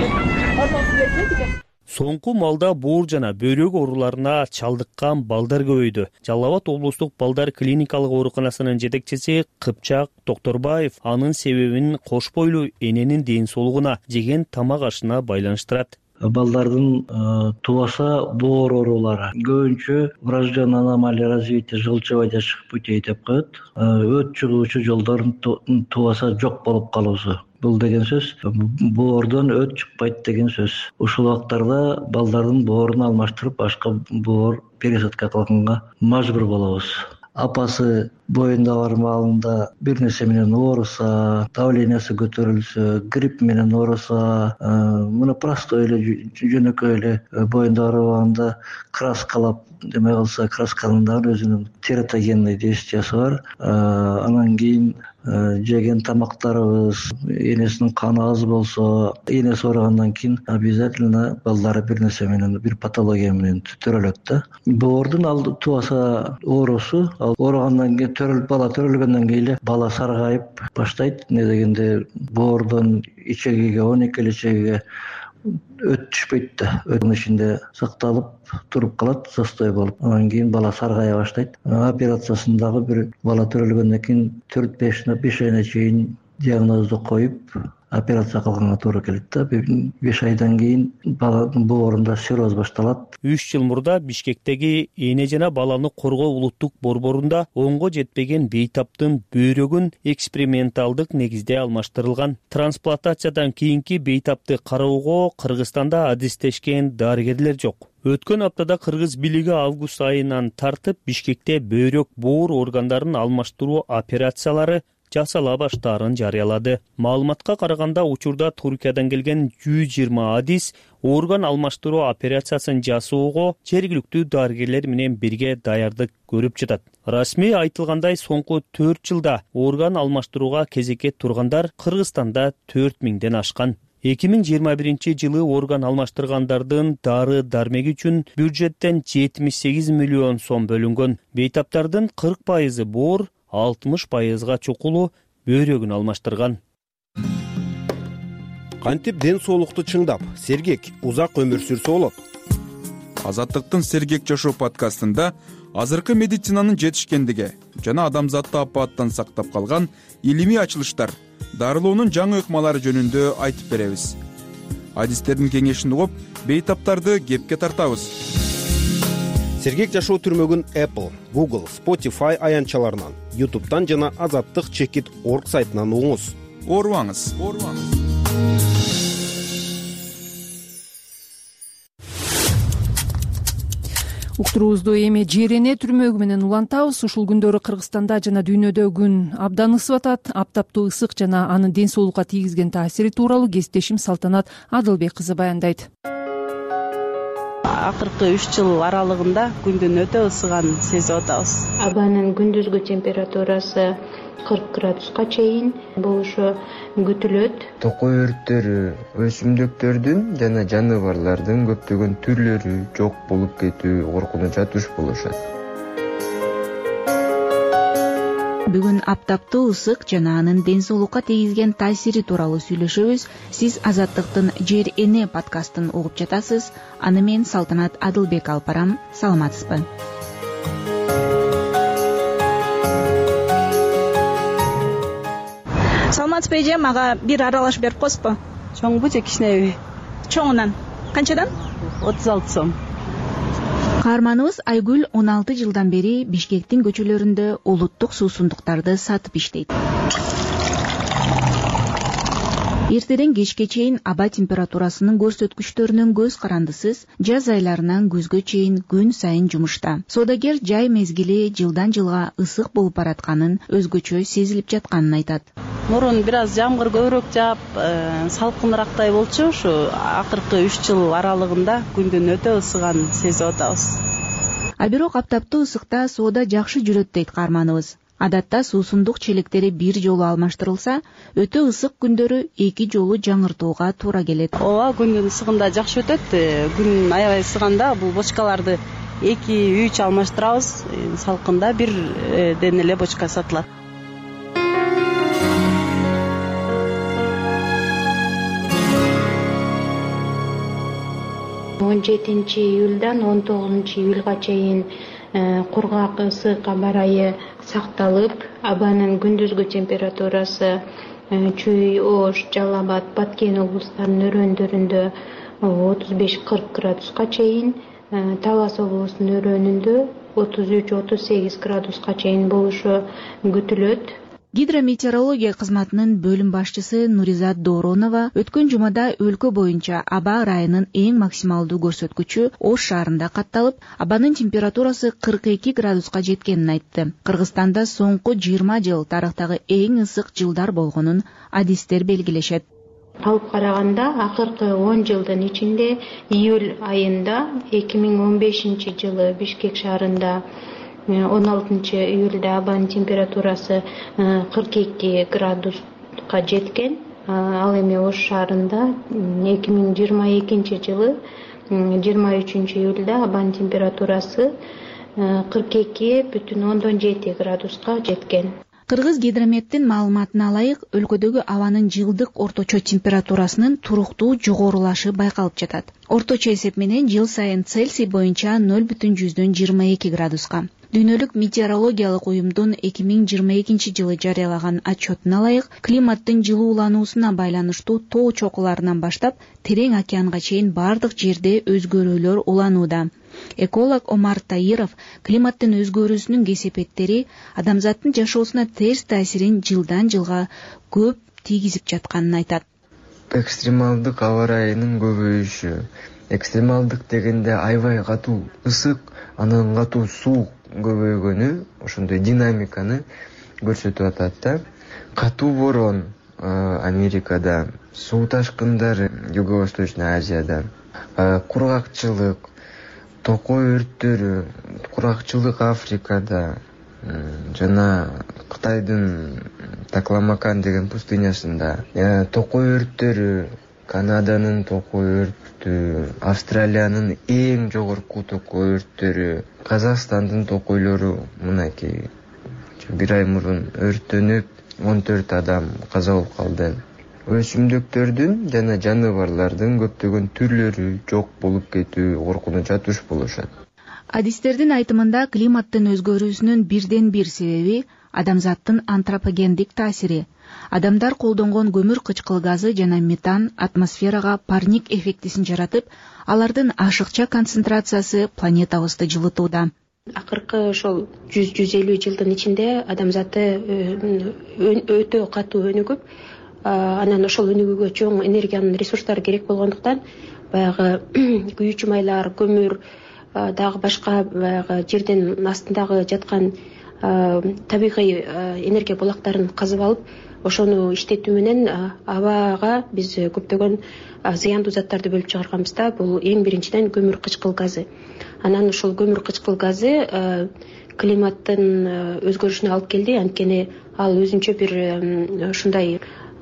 Speaker 13: Соңку малда боор жана бөйрөк ооруларына чалдыккан балдар көбөйдү. Жалал Абад облустук балдар клиникалык ооруканасынын жетекчиси Кыпчак Токторбаев анын себебин кош бойлуу эненин ден соолугуна, жеген тамак ашына байланыштырат.
Speaker 10: балдардын тубаса боор оорулары көбүнчө врожденный аномалия развития желчеводящих путей деп коет. Өт чыгуучу жолдордун тубаса жок болуп калуусу. Бул деген сөз боордон өт чыкпайт деген сөз. Ушул убактарда балдардын боорун алмаштырып, башка боор пересадка кылганга мажбур болобуз. Апасы боюнда бар маалында бир нерсе менен ооруса, давлениясы көтөрүлсө, грипп менен ооруса, мына простой эле жөнөкөй эле боюнда ооруганда краскалап деме кылса, красканын дагы өзүнүн тератогенный действиясы бар. Анан кийин жеген тамактарыбыз, энесинин каны аз болсо, энеси ооругандан кийин обязательно балдары бир нерсе менен, бир патология менен төрөлөт да. Боордун алды тубаса оорусу, ал ооругандан кийин төрөлүп бала төрөлгөндөн кийин эле бала саргайып баштайт. Не дегенде боордон ичегиге, он эки ичегиге өт түшпөйт да. Өтүн ичинде сакталып туруп калат, застой болуп. Анан кийин бала саргая баштайт. Операциясын дагы бир бала төрөлгөндөн кийин төрт беш айына чейин диагнозду коюп, операция кылганга туура келет да. беш айдан кийин баланын боорунда цирроз башталат.
Speaker 13: үч жыл мурда Бишкектеги эне жана баланы коргоо улуттук борборунда онго жетпеген бейтаптын бөйрөгүн эксперименталдык негизде алмаштырылган. Трансплантациядан кийинки бейтапты кароого Кыргызстанда адистешкен дарыгерлер жок. Өткөн аптада кыргыз бийлиги август айынан тартып Бишкекте бөйрөк боор органдарын алмаштыруу операциялары жасала баштаарын жарыялады. Маалыматка караганда учурда Туркиядан келген жүз жыйырма адис орган алмаштыруу операциясын жасоого жергиликтүү дарыгерлер менен бирге даярдык көрүп жатат. Расмий айтылгандай соңку төрт жылда орган алмаштырууга кезекке тургандар Кыргызстанда төрт миңден ашкан. эки миң жыйырма биринчи жылы орган алмаштыргандардын дары дармеги үчүн бюджеттен жетимиш сегиз миллион сом бөлүнгөн. Бейтаптардын кырк пайызы боор, алтымыш пайызга чукулу бөйрөгүн алмаштырган.
Speaker 8: Кантип ден соолукту чыңдап, сергек, узак өмүр сүрсө болот?
Speaker 24: Азаттыктын Сергек жашоо подкастында азыркы медицинанын жетишкендиги жана адамзатты апааттан сактап калган илимий ачылыштар, дарылоонун жаңы ыкмалары жөнүндө айтып беребиз. Адистердин кеңешин угуп, бейтаптарды кепке тартабыз.
Speaker 8: Сергек жашоо түрмөгүн Apple, Google, Spotify аянтчаларынан, YouTube'дан жана азаттык чекит точка орг сайтынан угуңуз.
Speaker 24: Оорубаңыз.
Speaker 2: Уктуруубузду эми жер эне түрмөгү менен улантабыз. Ушул күндөрү Кыргызстанда жана дүйнөдө күн абдан ысып атат. Аптаптуу ысык жана анын ден соолукка тийгизген таасири тууралуу кесиптешим Салтанат Адылбек кызы баяндайт.
Speaker 5: Акыркы үч жыл аралыгында күндүн өтө ысыганын сезип атабыз.
Speaker 11: Абанын күндүзгү температурасы кырк градуска чейин болушу күтүлөт.
Speaker 14: Токой өрттөрү, өсүмдүктөрдүн жана жаныбарлардын көптөгөн түрлөрү жок болуп кетүү коркунуча туш болушат.
Speaker 11: Бүгүн аптаптуу ысык жана анын ден соолукка тийгизген таасири тууралуу сүйлөшөбүз. Сиз Азаттыктын Жер эне подкастын угуп жатасыз. Аны мен Салтанат Адылбек алып барам. Саламатсызбы?
Speaker 20: Саламатсызбы эже, мага бир аралаш берип коесузбу?
Speaker 5: Чоңбу же кичинеби?
Speaker 20: Чоңунан. Канчадан?
Speaker 5: отуз алты сом.
Speaker 11: Каарманыбыз Айгүл он алты жылдан бери Бишкектин көчөлөрүндө улуттук суусундуктарды сатып иштейт. Эртеден кечке чейин аба температурасынын көрсөткүчтөрүнөн көз карандысыз, жаз айларынан күзгө чейин күн сайын жумушта. Соодагер жай мезгили жылдан жылга ысык болуп баратканын, өзгөчө сезилип жатканын айтат.
Speaker 5: Мурун бир аз жамгыр көбүрөөк жаап, салкынырактай болчу. Ушу акыркы үч жыл аралыгында күндүн өтө ысыганын сезип атабыз.
Speaker 11: А бирок аптаптуу ысыкта соода жакшы жүрөт дейт каарманыбыз. Адатта суусундук челектери бир жолу алмаштырылса, өтө ысык күндөрү эки жолу жаңыртууга туура келет.
Speaker 5: Ооба, күндүн ысыгында жакшы өтөт. Күн аябай ысыганда бул бочкаларды эки үч алмаштырабыз. Салкында бирден эле бочка сатылат.
Speaker 11: он жетинчи июльдан он тогузунчу июлга чейин кургак ысык аба ырайы сакталып, абанын күндүзгү температурасы Чүй, Ош, Жалал Абад, Баткен облустарынын өрөөндөрүндө
Speaker 16: отуз беш кырк градуска чейин, Талас облусунун өрөөнүндө отуз үч отуз сегиз градуска чейин болушу күтүлөт.
Speaker 11: Гидрометеорология кызматынын бөлүм башчысы Нуризат Дооронова өткөн жумада өлкө боюнча аба ырайынын эң максималдуу көрсөткүчү Ош шаарында катталып, абанын температурасы кырк эки градуска жеткенин айтты. Кыргызстанда соңку жыйырма жыл тарыхтагы эң ысык жылдар болгонун адистер белгилешет.
Speaker 16: Алып караганда, акыркы он жылдын ичинде июль айында эки миң он бешинчи жылы Бишкек шаарында он алтынчы июлда абанын температурасы кырк эки градуска жеткен. Ал эми Ош шаарында эки миң жыйырма экинчи жылы жыйырма үчүнчү июлда абанын температурасы кырк эки бүтүн ондон жети градуска жеткен.
Speaker 11: Кыргыз гидрометтин маалыматына ылайык, өлкөдөгү абанын жылдык орточо температурасынын туруктуу жогорулашы байкалып жатат. Орточо эсеп менен жыл сайын Цельсий боюнча ноль бүтүн жүздөн жыйырма эки градуска. Дүйнөлүк метеорологиялык уюмдун эки миң жыйырма экинчи жылы жарыялаган отчетуна ылайык, климаттын жылуулануусуна байланыштуу тоо чокуларынан баштап терең океанга чейин бардык жерде өзгөрүүлөр уланууда. Эколог Омар Таиров климаттын өзгөрүүсүнүн кесепеттери адамзаттын жашоосуна терс таасирин жылдан жылга көп тийгизип жатканын айтат.
Speaker 14: Экстремалдык аба ырайынын көбөйүшү. Экстремалдык дегенде аябай катуу ысык, анан катуу суук көбөйгөнү, ошондой динамиканы көрсөтүп атат да. Катуу борон Америкада, суу ташкындары Юго-Восточный Азияда, кургакчылык, токой өрттөрү, куракчылык Африкада жана Кытайдын Такламакан деген пустынясында, токой өрттөрү, Канаданын токой өрттү, Австралиянын эң жогорку токой өрттөрү, Казакстандын токойлору мынакей бир ай мурун өрттөнүп, он төрт адам каза болуп калды. Өсүмдүктөрдүн жана жаныбарлардын көптөгөн түрлөрү жок болуп кетүү коркунуча туш болушат.
Speaker 11: Адистердин айтымында климаттын өзгөрүүсүнүн бирден бир себеби адамзаттын антропогендик таасири. Адамдар колдонгон көмүр кычкыл газы жана метан атмосферага парник эффектисин жаратып, алардын ашыкча концентрациясы планетабызды жылытууда.
Speaker 16: Акыркы ошол жүз жүз элүү жылдын ичинде адамзаты өтө катуу өнүгүп, анан ошол өнүгүүгө чоң энергиянын ресурстары керек болгондуктан баягы күйүүчү майлар, көмүр, дагы башка баягы жердин астындагы жаткан табигый энергия булактарын казып алып, ошону иштетүү менен абага биз көптөгөн зыяндуу заттарды бөлүп чыгарганбыз да. Бул эң биринчиден көмүр кычкыл газы. Анан ошол көмүр кычкыл газы климаттын өзгөрүшүнө алып келди, анткени ал өзүнчө бир ушундай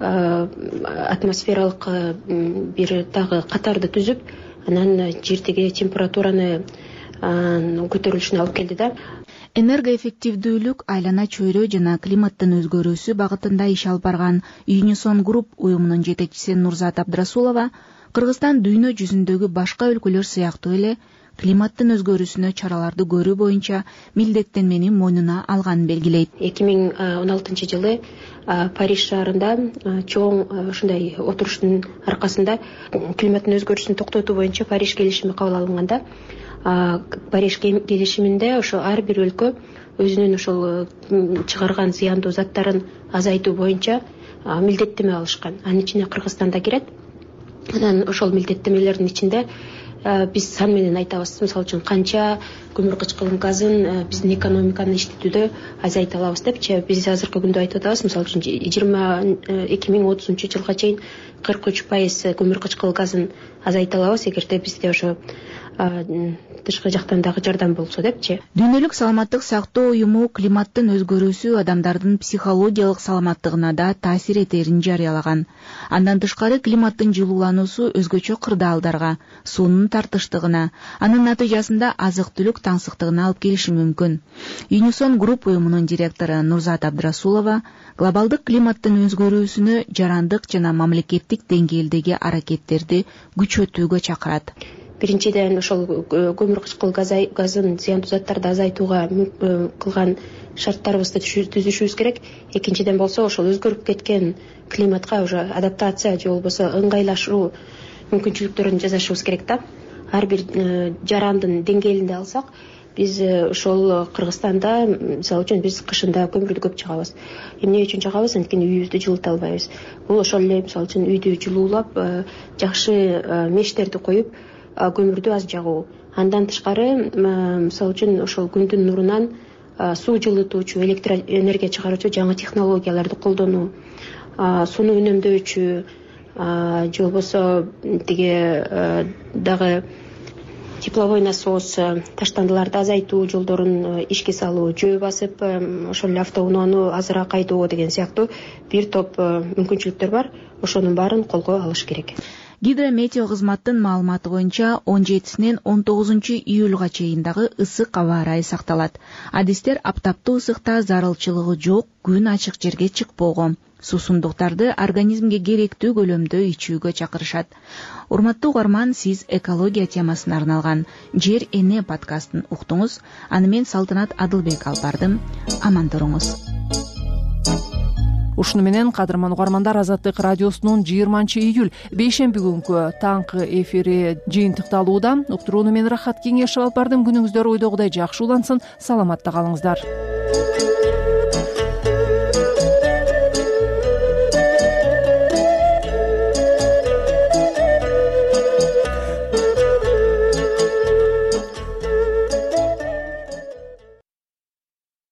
Speaker 16: атмосфералык бир дагы катарды түзүп, анан жердеги температураны көтөрүлүшүнө алып келди да.
Speaker 11: Энергоэффективдүүлүк, айлана чөйрө жана климаттын өзгөрүүсү багытында иш алып барган Юнисон Групп уюмунун жетекчиси Нурзат Абдрасулова Кыргызстан дүйнө жүзүндөгү башка өлкөлөр сыяктуу эле климаттын өзгөрүүсүнө чараларды көрүү боюнча милдеттенмени мойнуна алганын белгилейт.
Speaker 16: эки миң он алтынчы жылы Париж шаарында чоң ушундай отуруштун аркасында климаттын өзгөрүүсүн токтотуу боюнча Париж келишими кабыл алынганда, Париж келишиминде ошо ар бир өлкө өзүнүн ошол чыгарган зыяндуу заттарын азайтуу боюнча милдеттеме алышкан. Анын ичине Кыргызстан да кирет. Анан ошол милдеттемелердин ичинде биз сан менен айтабыз. Мисалы үчүн канча көмүр кычкыл газын биздин экономиканы иштетүүдө азайта алабыз депчи. Биз азыркы күндө айтып атабыз. Мисалы үчүн жыйырма эки миң отузунчу жылга чейин кырк үч пайыз көмүр кычкыл газын азайта алабыз, эгерде бизде ошо тышкы жактан дагы жардам болсо депчи.
Speaker 11: Дүйнөлүк саламаттык сактоо уюму климаттын өзгөрүүсү адамдардын психологиялык саламаттыгына да таасир этерин жарыялаган. Андан тышкары климаттын жылуулануусу өзгөчө кырдаалдарга, суунун тартыштыгына, анын натыйжасында азык-түлүк таңсыктыгына алып келиши мүмкүн. Юнисон Групп уюмунун директору Нурзат Абдрасулова глобалдык климаттын өзгөрүүсүнө жарандык жана мамлекеттик деңгээлдеги аракеттерди күчөтүүгө чакырат.
Speaker 16: Биринчиден ошол көмүр кычкыл газын зыяндуу заттарды азайтууга кылган шарттарыбызды түзүшүбүз керек. Экинчиден болсо ошол өзгөрүп кеткен климатка уже адаптация же болбосо ыңгайлашуу мүмкүнчүлүктөрүн жасашыбыз керек да. Ар бир жарандын деңгээлинде алсак, биз ошол Кыргызстанда мисалы үчүн биз кышында көмүрдү көп жагабыз. Эмне үчүн жагабыз? Анткени үйүбүздү жылыта албайбыз. Бул ошол эле мисалы үчүн үйдү жылуулап, жакшы мештерди коюп, көмүрдү аз жагуу. Андан тышкары мисалы үчүн ошол күндүн нурунан суу жылытуучу, электроэнергия чыгаруучу жаңы технологияларды колдонуу, сууну үнөмдөөчү, же болбосо тиги дагы тепловой насос, таштандыларды азайтуу жолдорун ишке салуу, жөө басып ошол эле автоуноону азыраак айдоо деген сыяктуу бир топ мүмкүнчүлүктөр бар. Ошонун баарын колго алыш керек.
Speaker 11: Гидрометео кызматтын маалыматы боюнча он жетисинен он тогузунчу июлга чейин дагы ысык аба ырайы сакталат. Адистер аптаптуу ысыкта зарылчылыгы жок күн ачык жерге чыкпоого, суусундуктарды организмге керектүү көлөмдө ичүүгө чакырышат. Урматтуу угарман, сиз экология темасына арналган Жер эне подкастын уктуңуз. Аны мен Салтанат Адылбек алып бардым. Аман туруңуз.
Speaker 2: Ушуну менен кадырман угармандар, Азаттык радиосунун жыйырманчы июль бейшемби күнкү таңкы эфири жыйынтыкталууда. Уктурууну мен Рахат Кеңешев алып бардым. Күнүңүздөр ойдогудай жакшы улансын. Саламатта калыңыздар.